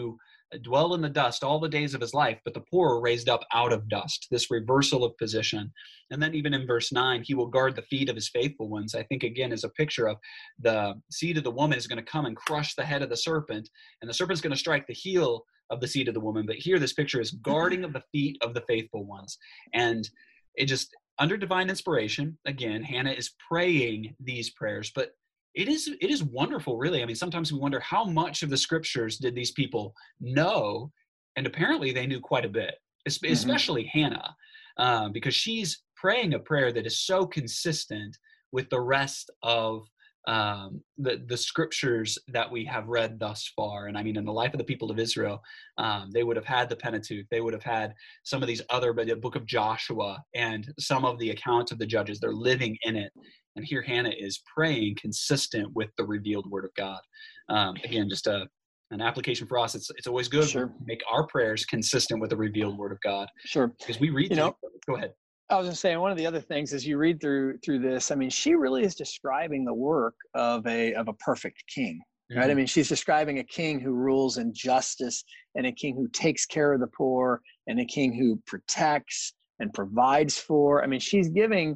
A: dwell in the dust all the days of his life, but the poor are raised up out of dust, this reversal of position. And then even in verse 9, he will guard the feet of his faithful ones, I think, again, is a picture of the seed of the woman is going to come and crush the head of the serpent, and the serpent's going to strike the heel of the seed of the woman. But here, this picture is guarding of the feet of the faithful ones. And it just, under divine inspiration, again, Hannah is praying these prayers, but it is wonderful, really. I mean, sometimes we wonder how much of the scriptures did these people know, and apparently they knew quite a bit, especially Hannah, because she's praying a prayer that is so consistent with the rest of the scriptures that we have read thus far. And I mean, in the life of the people of Israel, they would have had the Pentateuch, they would have had some of these other, but the book of Joshua and some of the accounts of the judges, they're living in it. And here Hannah is praying consistent with the revealed word of God. Again, just an application for us. It's always good to make our prayers consistent with the revealed word of God.
B: Sure.
A: Because we read, go ahead.
B: I was going to say, one of the other things as you read through this, I mean, she really is describing the work of a perfect king, right? I mean, she's describing a king who rules in justice, and a king who takes care of the poor, and a king who protects and provides for. I mean, she's giving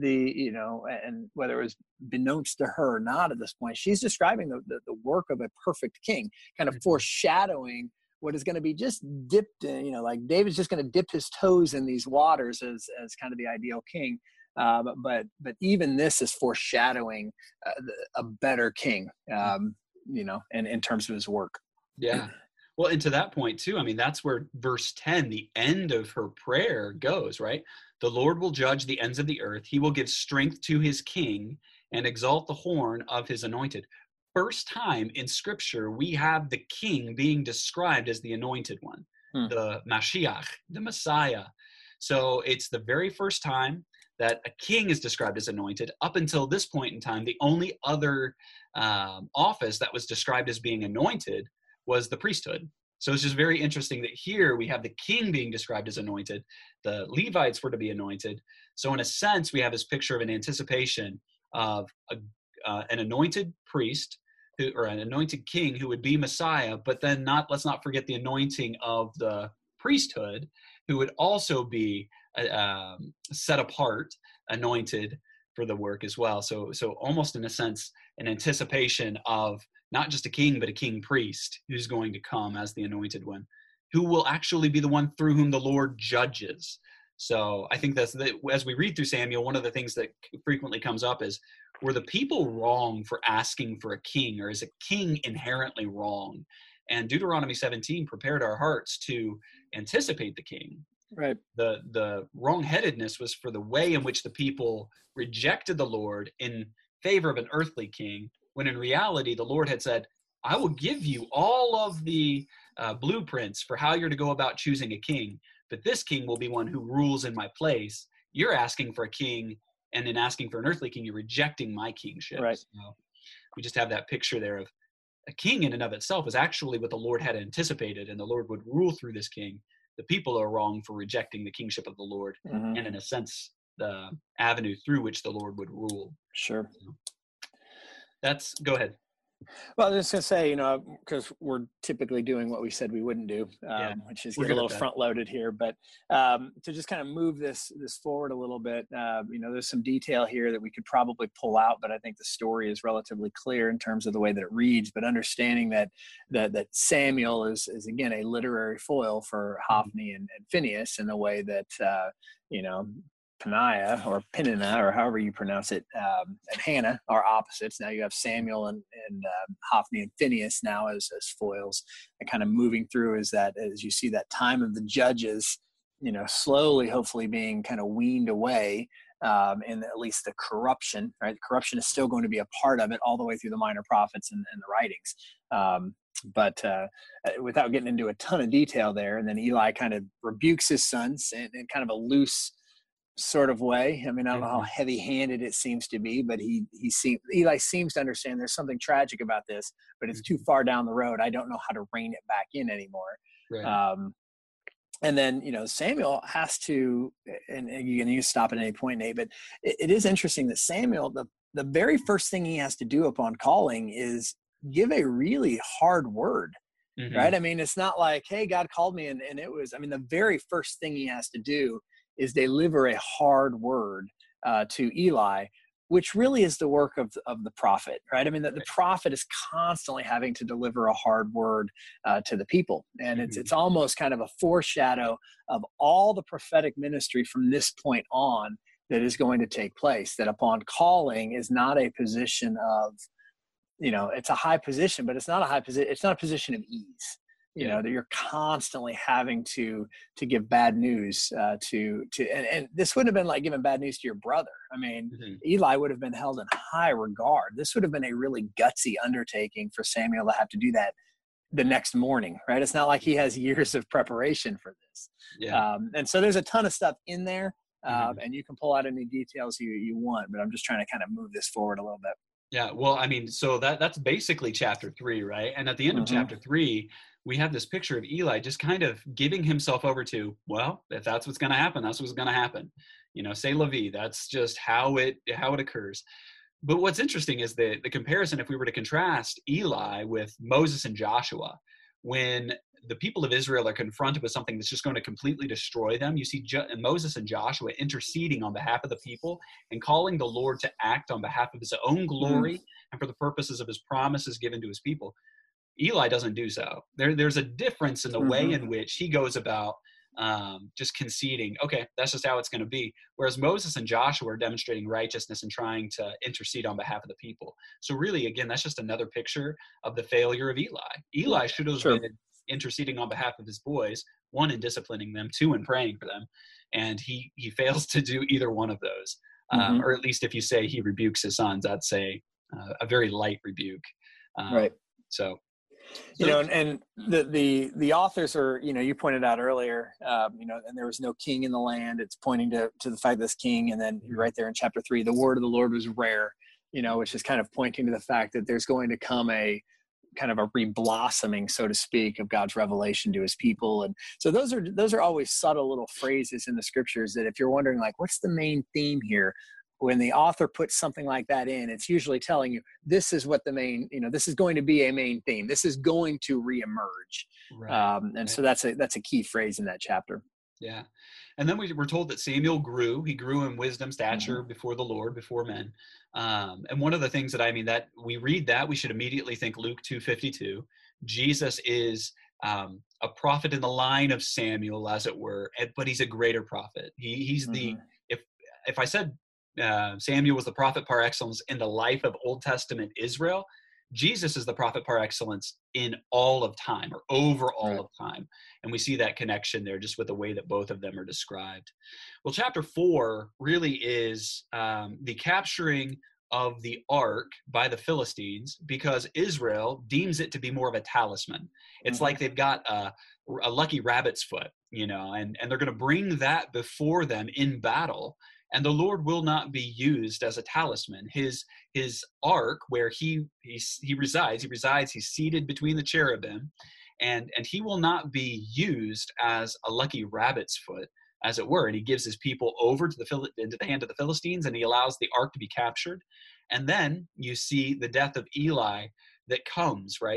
B: and whether it was beknownst to her or not at this point, she's describing the work of a perfect king, kind of foreshadowing what is going to be just dipped in, like David's just going to dip his toes in these waters as kind of the ideal king. But even this is foreshadowing a better king, and in terms of his work.
A: Yeah. Well, and to that point too, I mean, that's where verse 10, the end of her prayer goes, right? The Lord will judge the ends of the earth. He will give strength to his king and exalt the horn of his anointed. First time in scripture, we have the king being described as the anointed one, the Mashiach, the Messiah. So it's the very first time that a king is described as anointed. Up until this point in time, the only other office that was described as being anointed was the priesthood. So it's just very interesting that here we have the king being described as anointed. The Levites were to be anointed. So in a sense, we have this picture of an anticipation of an anointed priest or an anointed king who would be Messiah, but then let's not forget the anointing of the priesthood, who would also be set apart, anointed for the work as well. So almost in a sense, an anticipation of not just a king, but a king priest who's going to come as the anointed one, who will actually be the one through whom the Lord judges. So I think as we read through Samuel, one of the things that frequently comes up is, were the people wrong for asking for a king, or is a king inherently wrong? And Deuteronomy 17 prepared our hearts to anticipate the king.
B: Right.
A: The wrong-headedness was for the way in which the people rejected the Lord in favor of an earthly king, when in reality the Lord had said, I will give you all of the blueprints for how you're to go about choosing a king, but this king will be one who rules in my place. You're asking for a king, and in asking for an earthly king, you're rejecting my kingship.
B: Right.
A: So we just have that picture there of a king in and of itself is actually what the Lord had anticipated, and the Lord would rule through this king. The people are wrong for rejecting the kingship of the Lord, and in a sense, the avenue through which the Lord would rule.
B: Sure.
A: So go ahead.
B: Well, I was just going to say, because we're typically doing what we said we wouldn't do, which is get a little front loaded here, but to just kind of move this forward a little bit, there's some detail here that we could probably pull out, but I think the story is relatively clear in terms of the way that it reads, but understanding that Samuel is again, a literary foil for Hophni and Phinehas in a way that, Peninnah or Peninnah, or however you pronounce it, and Hannah are opposites. Now you have Samuel and Hophni and Phinehas now as foils, and kind of moving through as you see that time of the judges, slowly, hopefully being kind of weaned away, and at least the corruption, right? Corruption is still going to be a part of it all the way through the minor prophets and the writings. But without getting into a ton of detail there, and then Eli kind of rebukes his sons in kind of a loose sort of way. I mean, I don't know how heavy-handed it seems to be, but Eli seems to understand there's something tragic about this, but it's too far down the road. I don't know how to rein it back in anymore. Right. And then, Samuel has to, and you stop at any point, Nate, but it is interesting that Samuel, the very first thing he has to do upon calling is give a really hard word right? I mean, it's not like, hey, God called me and it was, I mean, the very first thing he has to do is deliver a hard word to Eli, which really is the work of the prophet, right? I mean, the prophet is constantly having to deliver a hard word to the people. And it's almost kind of a foreshadow of all the prophetic ministry from this point on that is going to take place, that upon calling is not a position of, it's a high position, but it's not a high position. It's not a position of ease, that you're constantly having to give bad news and this wouldn't have been like giving bad news to your brother. I mean, Eli would have been held in high regard. This would have been a really gutsy undertaking for Samuel to have to do that the next morning, right? It's not like he has years of preparation for this. And so there's a ton of stuff in there, and you can pull out any details you want, but I'm just trying to kind of move this forward a little bit.
A: Yeah, well, I mean, so that's basically chapter 3, right? And at the end of chapter 3, we have this picture of Eli just kind of giving himself over to, well, if that's what's going to happen, that's what's going to happen. C'est la vie. That's just how it occurs. But what's interesting is the comparison, if we were to contrast Eli with Moses and Joshua, when the people of Israel are confronted with something that's just going to completely destroy them, you see Moses and Joshua interceding on behalf of the people and calling the Lord to act on behalf of his own glory and for the purposes of his promises given to his people. Eli doesn't do so. There's a difference in the way in which he goes about just conceding, okay, that's just how it's going to be. Whereas Moses and Joshua are demonstrating righteousness and trying to intercede on behalf of the people. So really, again, that's just another picture of the failure of Eli. Eli should have been interceding on behalf of his boys, 1, in disciplining them, 2, in praying for them. And he fails to do either one of those. Or at least if you say he rebukes his sons, I'd say a very light rebuke.
B: Right.
A: So,
B: and the authors are, you pointed out earlier, and there was no king in the land. It's pointing to the fact this king, and then right there in chapter 3, the word of the Lord was rare, which is kind of pointing to the fact that there's going to come a kind of a reblossoming, so to speak, of God's revelation to his people. And so those are always subtle little phrases in the scriptures that if you're wondering, like, what's the main theme here? When the author puts something like that in, it's usually telling you this is what the main, this is going to be a main theme. This is going to reemerge. Right. So that's a key phrase in that chapter.
A: Yeah. And then we're told that Samuel grew. He grew in wisdom, stature before the Lord, before men. And one of the things that we read that, we should immediately think Luke 2:52. Jesus is a prophet in the line of Samuel, as it were, but he's a greater prophet. He's if I said Samuel was the prophet par excellence in the life of Old Testament Israel, Jesus is the prophet par excellence in all of time, or over all of time. And we see that connection there just with the way that both of them are described. Well, chapter 4 really is the capturing of the ark by the Philistines, because Israel deems it to be more of a talisman. It's like they've got a lucky rabbit's foot, and they're going to bring that before them in battle. And the Lord will not be used as a talisman. His ark, where he resides, he's seated between the cherubim, and he will not be used as a lucky rabbit's foot, as it were. And he gives his people over into the hand of the Philistines, and he allows the ark to be captured. And then you see the death of Eli that comes, right?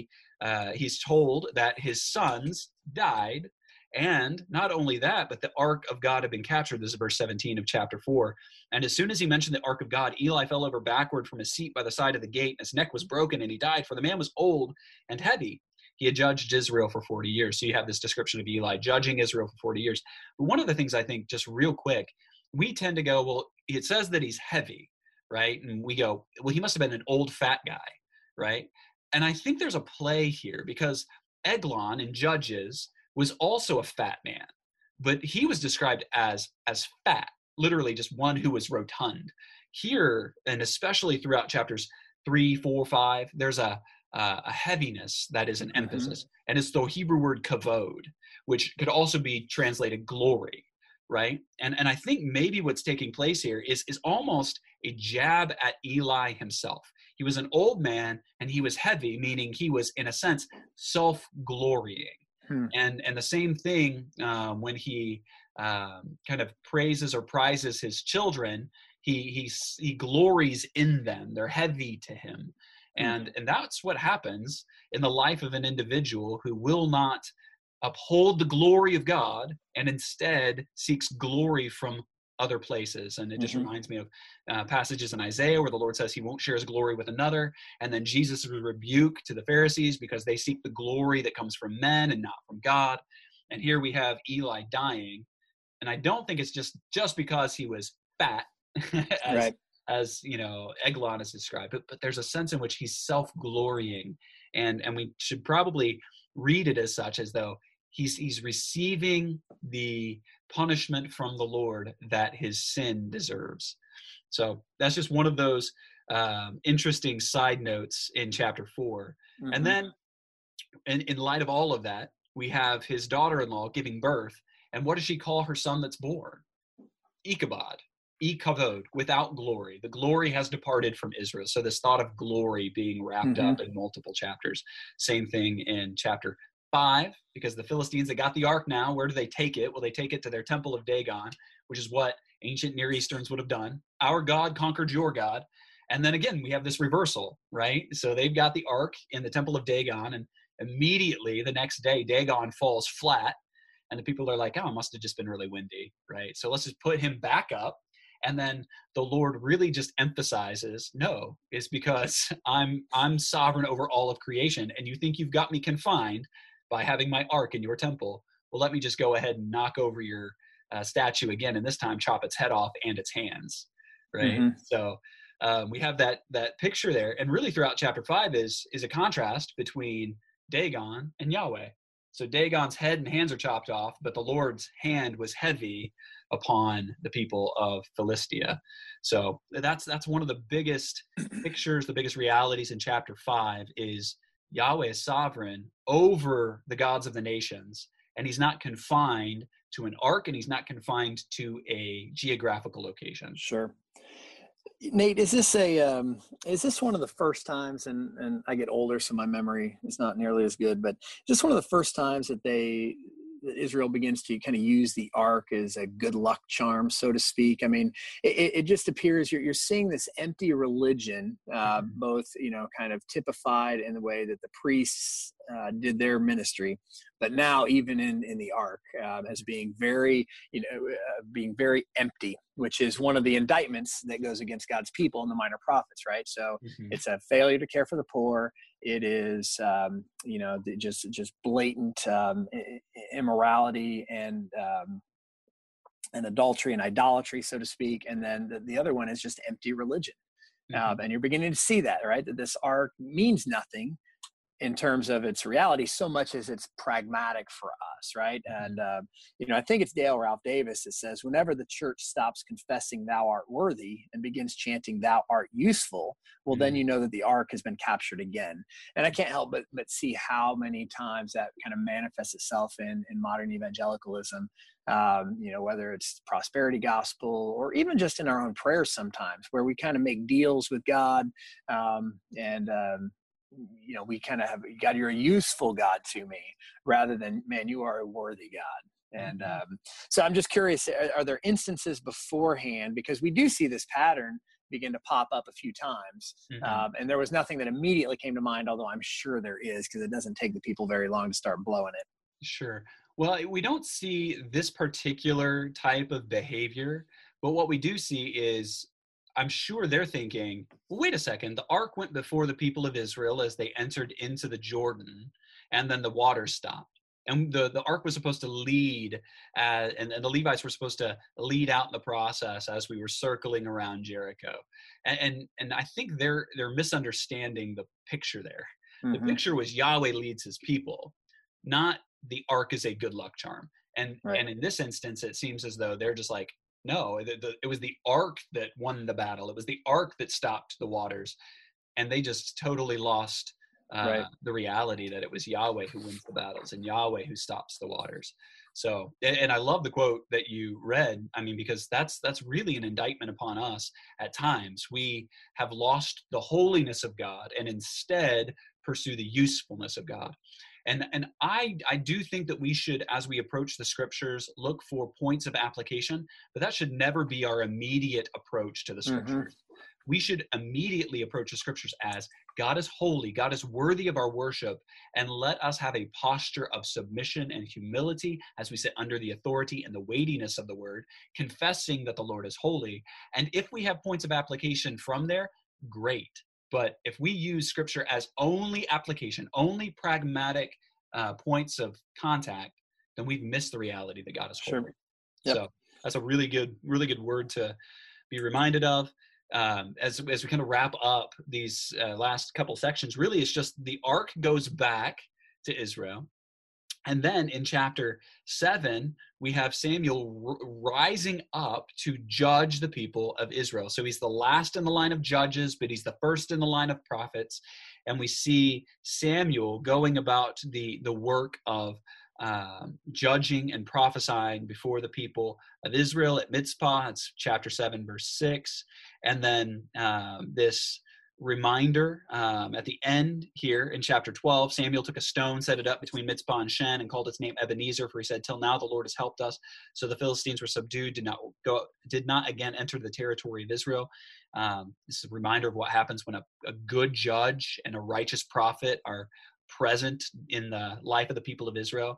A: He's told that his sons died. And not only that, but the ark of God had been captured. This is verse 17 of chapter 4. And as soon as he mentioned the ark of God, Eli fell over backward from his seat by the side of the gate. His neck was broken and he died, for the man was old and heavy. He had judged Israel for 40 years. So you have this description of Eli judging Israel for 40 years. But one of the things I think, just real quick, we tend to go, well, it says that he's heavy, right? And we go, well, he must have been an old fat guy, right? And I think there's a play here, because Eglon in Judges was also a fat man, but he was described as fat, literally just one who was rotund. Here, and especially throughout chapters 3, 4, 5, there's a heaviness that is an emphasis. And it's the Hebrew word kavod, which could also be translated glory, right? And I think maybe what's taking place here is almost a jab at Eli himself. He was an old man and he was heavy, meaning he was, in a sense, self-glorying. And the same thing when he kind of praises or prizes his children, he glories in them. They're heavy to him. And that's what happens in the life of an individual who will not uphold the glory of God and instead seeks glory from other places. And it just reminds me of passages in Isaiah where the Lord says he won't share his glory with another. And then Jesus' rebuke to the Pharisees because they seek the glory that comes from men and not from God. And here we have Eli dying. And I don't think it's just because he was fat, as you know, Eglon has described it, but there's a sense in which he's self-glorying. And we should probably read it as such, as though he's receiving the punishment from the Lord that his sin deserves. So that's just one of those interesting side notes in chapter 4. And then in light of all of that, we have his daughter-in-law giving birth. And what does she call her son that's born? Ichabod, without glory. The glory has departed from Israel. So this thought of glory being wrapped up in multiple chapters. Same thing in chapter 5, because the Philistines, they got the ark now. Where do they take it? Well, they take it to their temple of Dagon, which is what ancient Near Easterns would have done. Our God conquered your God. And then again, we have this reversal, right? So they've got the ark in the temple of Dagon, and immediately the next day, Dagon falls flat. And the people are like, oh, it must have just been really windy, right? So let's just put him back up. And then the Lord really just emphasizes, no, it's because I'm sovereign over all of creation. And you think you've got me confined by having my ark in your temple. Well, let me just go ahead and knock over your statue again, and this time chop its head off and its hands, right? So we have that picture there. And really throughout chapter 5 is a contrast between Dagon and Yahweh. So Dagon's head and hands are chopped off, but the Lord's hand was heavy upon the people of Philistia. So that's one of the biggest pictures, the biggest realities in chapter 5 is Yahweh is sovereign over the gods of the nations, and he's not confined to an ark, and he's not confined to a geographical location.
B: Sure. Nate, is this one of the first times, and I get older, so my memory is not nearly as good, but just one of the first times that Israel begins to kind of use the ark as a good luck charm, so to speak? I mean, it just appears you're seeing this empty religion, both, kind of typified in the way that the priests did their ministry, but now even in the ark as being very empty, which is one of the indictments that goes against God's people in the Minor Prophets, right? So it's a failure to care for the poor. It is, just blatant immorality and adultery and idolatry, so to speak. And then the other one is just empty religion. And you're beginning to see that, right? That this ark means nothing in terms of its reality so much as it's pragmatic for us, right? And, I think it's Dale Ralph Davis that says, whenever the church stops confessing thou art worthy and begins chanting thou art useful, well, then you know that the ark has been captured again. And I can't help but see how many times that kind of manifests itself in modern evangelicalism, whether it's prosperity gospel or even just in our own prayers sometimes, where we kind of make deals with God we kind of have, God, you're a useful God to me, rather than, man, you are a worthy God. And so I'm just curious, are there instances beforehand, because we do see this pattern begin to pop up a few times, and there was nothing that immediately came to mind, although I'm sure there is, because it doesn't take the people very long to start blowing it.
A: Sure. Well, we don't see this particular type of behavior, but what we do see is, I'm sure they're thinking, well, wait a second, the ark went before the people of Israel as they entered into the Jordan, and then the water stopped. And the ark was supposed to lead, and the Levites were supposed to lead out in the process as we were circling around Jericho. And I think they're misunderstanding the picture there. The picture was Yahweh leads his people, not the ark is a good luck charm. And in this instance, it seems as though they're just like, no, it was the ark that won the battle. It was the ark that stopped the waters. And they just totally lost the reality that it was Yahweh who wins the battles and Yahweh who stops the waters. So, and I love the quote that you read. I mean, because that's really an indictment upon us at times. We have lost the holiness of God and instead pursue the usefulness of God. And I do think that we should, as we approach the scriptures, look for points of application, but that should never be our immediate approach to the scriptures. we should immediately approach the scriptures as God is holy, God is worthy of our worship, and let us have a posture of submission and humility as we sit under the authority and the weightiness of the word, confessing that the Lord is holy. And if we have points of application from there, great. But if we use scripture as only application, only pragmatic points of contact, then we've missed the reality that God is holy.
B: Sure. Yep.
A: So that's a really good word to be reminded of. As we kind of wrap up these last couple sections, really it's just the ark goes back to Israel. And then in chapter 7, we have Samuel rising up to judge the people of Israel. So he's the last in the line of judges, but he's the first in the line of prophets. And we see Samuel going about the work of judging and prophesying before the people of Israel at Mizpah. It's chapter 7, verse 6. And then this reminder at the end here in chapter 12, Samuel took a stone, set it up between Mizpah and Shen, and called its name Ebenezer, for he said, till now the Lord has helped us. So the Philistines were subdued, did not again enter the territory of Israel. This is a reminder of what happens when a good judge and a righteous prophet are present in the life of the people of Israel.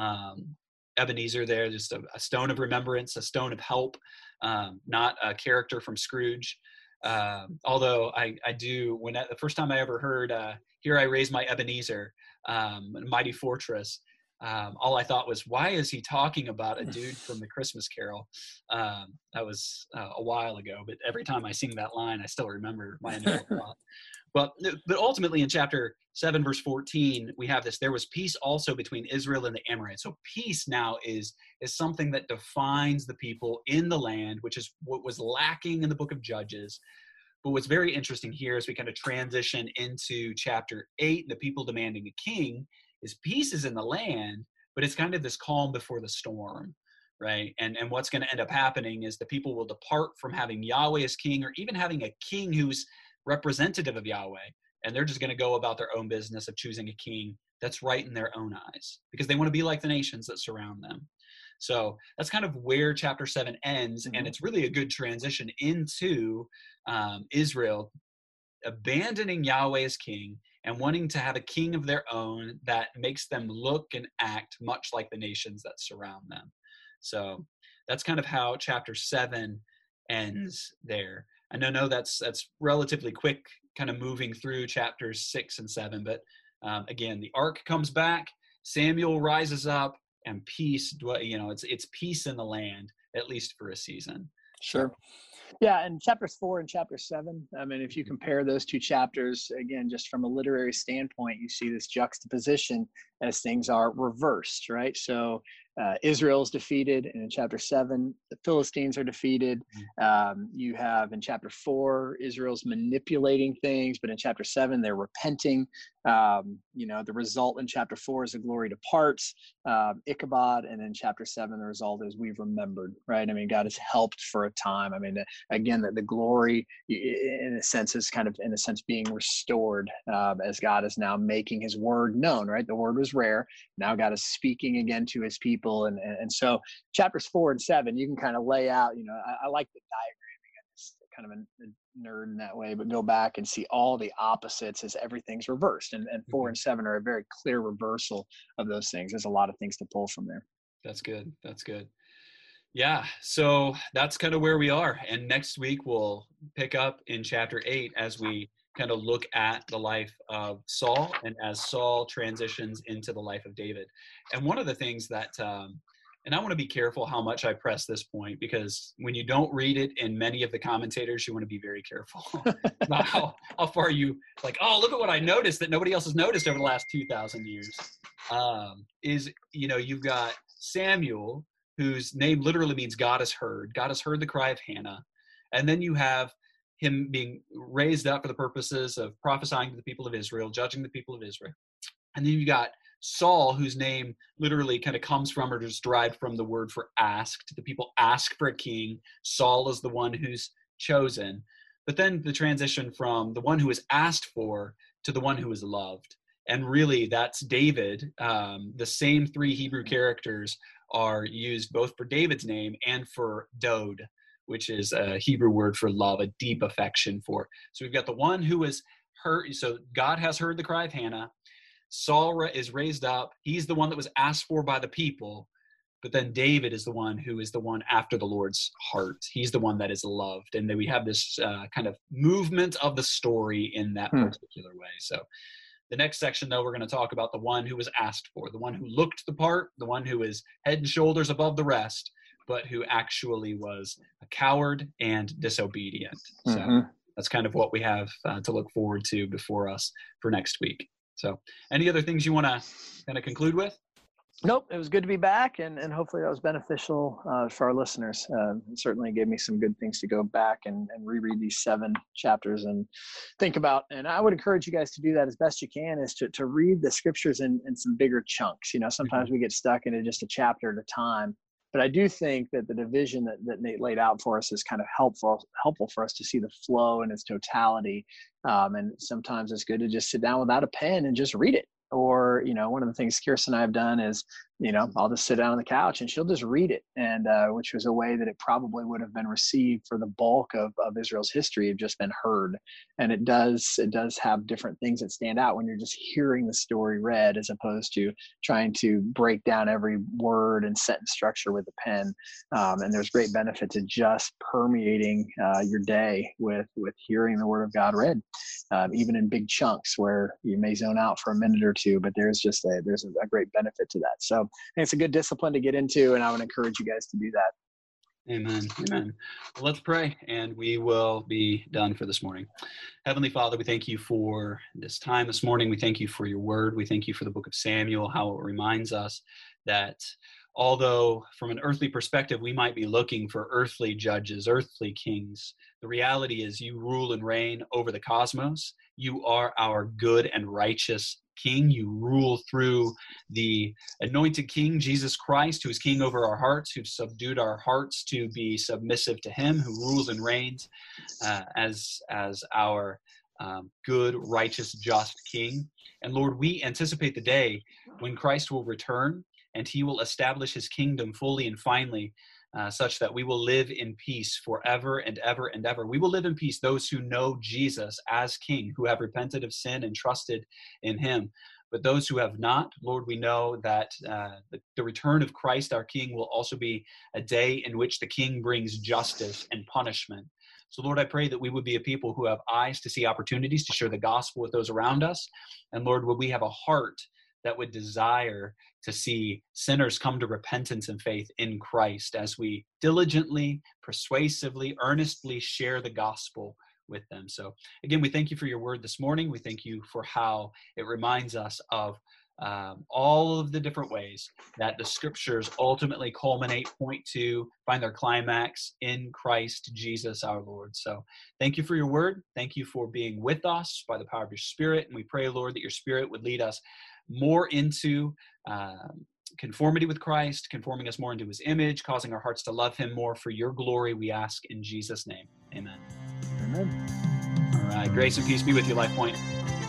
A: Ebenezer there, just a stone of remembrance, a stone of help, not a character from Scrooge. Although I do, the first time I ever heard, here I raise my Ebenezer, mighty fortress, all I thought was, why is he talking about a dude from the Christmas Carol? That was a while ago, but every time I sing that line, I still remember my initial thought. But ultimately in chapter 7, verse 14, we have this, there was peace also between Israel and the Amorites. So peace now is something that defines the people in the land, which is what was lacking in the book of Judges. But what's very interesting here as we kind of transition into chapter 8, the people demanding a king, is peace is in the land, but it's kind of this calm before the storm, right? And what's going to end up happening is the people will depart from having Yahweh as king, or even having a king who's representative of Yahweh, and they're just going to go about their own business of choosing a king that's right in their own eyes, because they want to be like the nations that surround them. So that's kind of where chapter 7 ends, and it's really a good transition into Israel abandoning Yahweh as king and wanting to have a king of their own that makes them look and act much like the nations that surround them. So that's kind of how chapter 7 ends there. I know that's relatively quick, kind of moving through chapters 6 and 7, but again, the ark comes back, Samuel rises up, and peace, it's peace in the land, at least for a season.
B: Sure. Yeah, and chapters 4 and chapter 7, I mean, if you compare those two chapters, again, just from a literary standpoint, you see this juxtaposition as things are reversed, right? So Israel's defeated, and in chapter 7, the Philistines are defeated. You have in chapter 4, Israel's manipulating things, but in chapter 7, they're repenting. The result in chapter 4 is the glory departs, Ichabod, and in chapter 7, the result is we've remembered, right? I mean, God has helped for a time. I mean, again, the glory, in a sense, is kind of, in a sense, being restored as God is now making his word known, right? The word was rare. Now God is speaking again to his people. And so chapters 4 and 7, you can kind of lay out, I like the diagramming. I'm just kind of a nerd in that way, but go back and see all the opposites as everything's reversed. And 4 and 7 are a very clear reversal of those things. There's a lot of things to pull from there.
A: That's good. Yeah, so that's kind of where we are. And next week we'll pick up in chapter 8 as we kind of look at the life of Saul and as Saul transitions into the life of David. And one of the things that, and I want to be careful how much I press this point, because when you don't read it in many of the commentators, you want to be very careful about how far you like, oh, look at what I noticed that nobody else has noticed over the last 2,000 years. You've got Samuel, whose name literally means God has heard. God has heard the cry of Hannah. And then you have him being raised up for the purposes of prophesying to the people of Israel, judging the people of Israel. And then you got Saul, whose name literally kind of comes from or is derived from the word for asked. The people ask for a king. Saul is the one who's chosen. But then the transition from the one who is asked for to the one who is loved. And really, that's David. The same 3 Hebrew characters are used both for David's name and for Dod, which is a Hebrew word for love, a deep affection for. So we've got the one who is heard. So God has heard the cry of Hannah. Saul is raised up. He's the one that was asked for by the people. But then David is the one who is the one after the Lord's heart. He's the one that is loved. And then we have this kind of movement of the story in that particular way. So the next section, though, we're going to talk about the one who was asked for, the one who looked the part, the one who is head and shoulders above the rest, but who actually was a coward and disobedient. So that's kind of what we have to look forward to before us for next week. So any other things you want to kind of conclude with?
B: Nope. It was good to be back, and hopefully that was beneficial for our listeners. It certainly gave me some good things to go back and reread these 7 chapters and think about. And I would encourage you guys to do that as best you can, is to read the scriptures in some bigger chunks. You know, sometimes we get stuck into just a chapter at a time. But I do think that the division that Nate laid out for us is kind of helpful for us to see the flow in its totality. And sometimes it's good to just sit down without a pen and just read it. Or, you know, one of the things Kirsten and I have done is, you know, I'll just sit down on the couch and she'll just read it. And which was a way that it probably would have been received for the bulk of Israel's history, have just been heard. And it does have different things that stand out when you're just hearing the story read, as opposed to trying to break down every word and sentence structure with a pen. And there's great benefit to just permeating your day with hearing the word of God read, even in big chunks where you may zone out for a minute or two, but there's a great benefit to that. So I think it's a good discipline to get into, and I would encourage you guys to do that.
A: Amen. Amen. Well, let's pray, and we will be done for this morning. Heavenly Father, we thank you for this time this morning. We thank you for your word. We thank you for the book of Samuel, how it reminds us that although from an earthly perspective, we might be looking for earthly judges, earthly kings, the reality is you rule and reign over the cosmos. You are our good and righteous King. You rule through the anointed King, Jesus Christ, who is King over our hearts, who subdued our hearts to be submissive to him, who rules and reigns as our good, righteous, just King. And Lord, we anticipate the day when Christ will return and he will establish his kingdom fully and finally, such that we will live in peace forever and ever and ever. We will live in peace, those who know Jesus as King, who have repented of sin and trusted in him. But those who have not, Lord, we know that the return of Christ, our King, will also be a day in which the King brings justice and punishment. So, Lord, I pray that we would be a people who have eyes to see opportunities to share the gospel with those around us. And Lord, would we have a heart that would desire to see sinners come to repentance and faith in Christ as we diligently, persuasively, earnestly share the gospel with them. So again, we thank you for your word this morning. We thank you for how it reminds us of all of the different ways that the scriptures ultimately culminate, point to, find their climax in Christ Jesus our Lord. So thank you for your word. Thank you for being with us by the power of your Spirit. And we pray, Lord, that your Spirit would lead us more into conformity with Christ, conforming us more into his image, causing our hearts to love him more for your glory, we ask in Jesus' name. Amen.
B: Amen.
A: All right. Grace and peace be with you, LifePoint.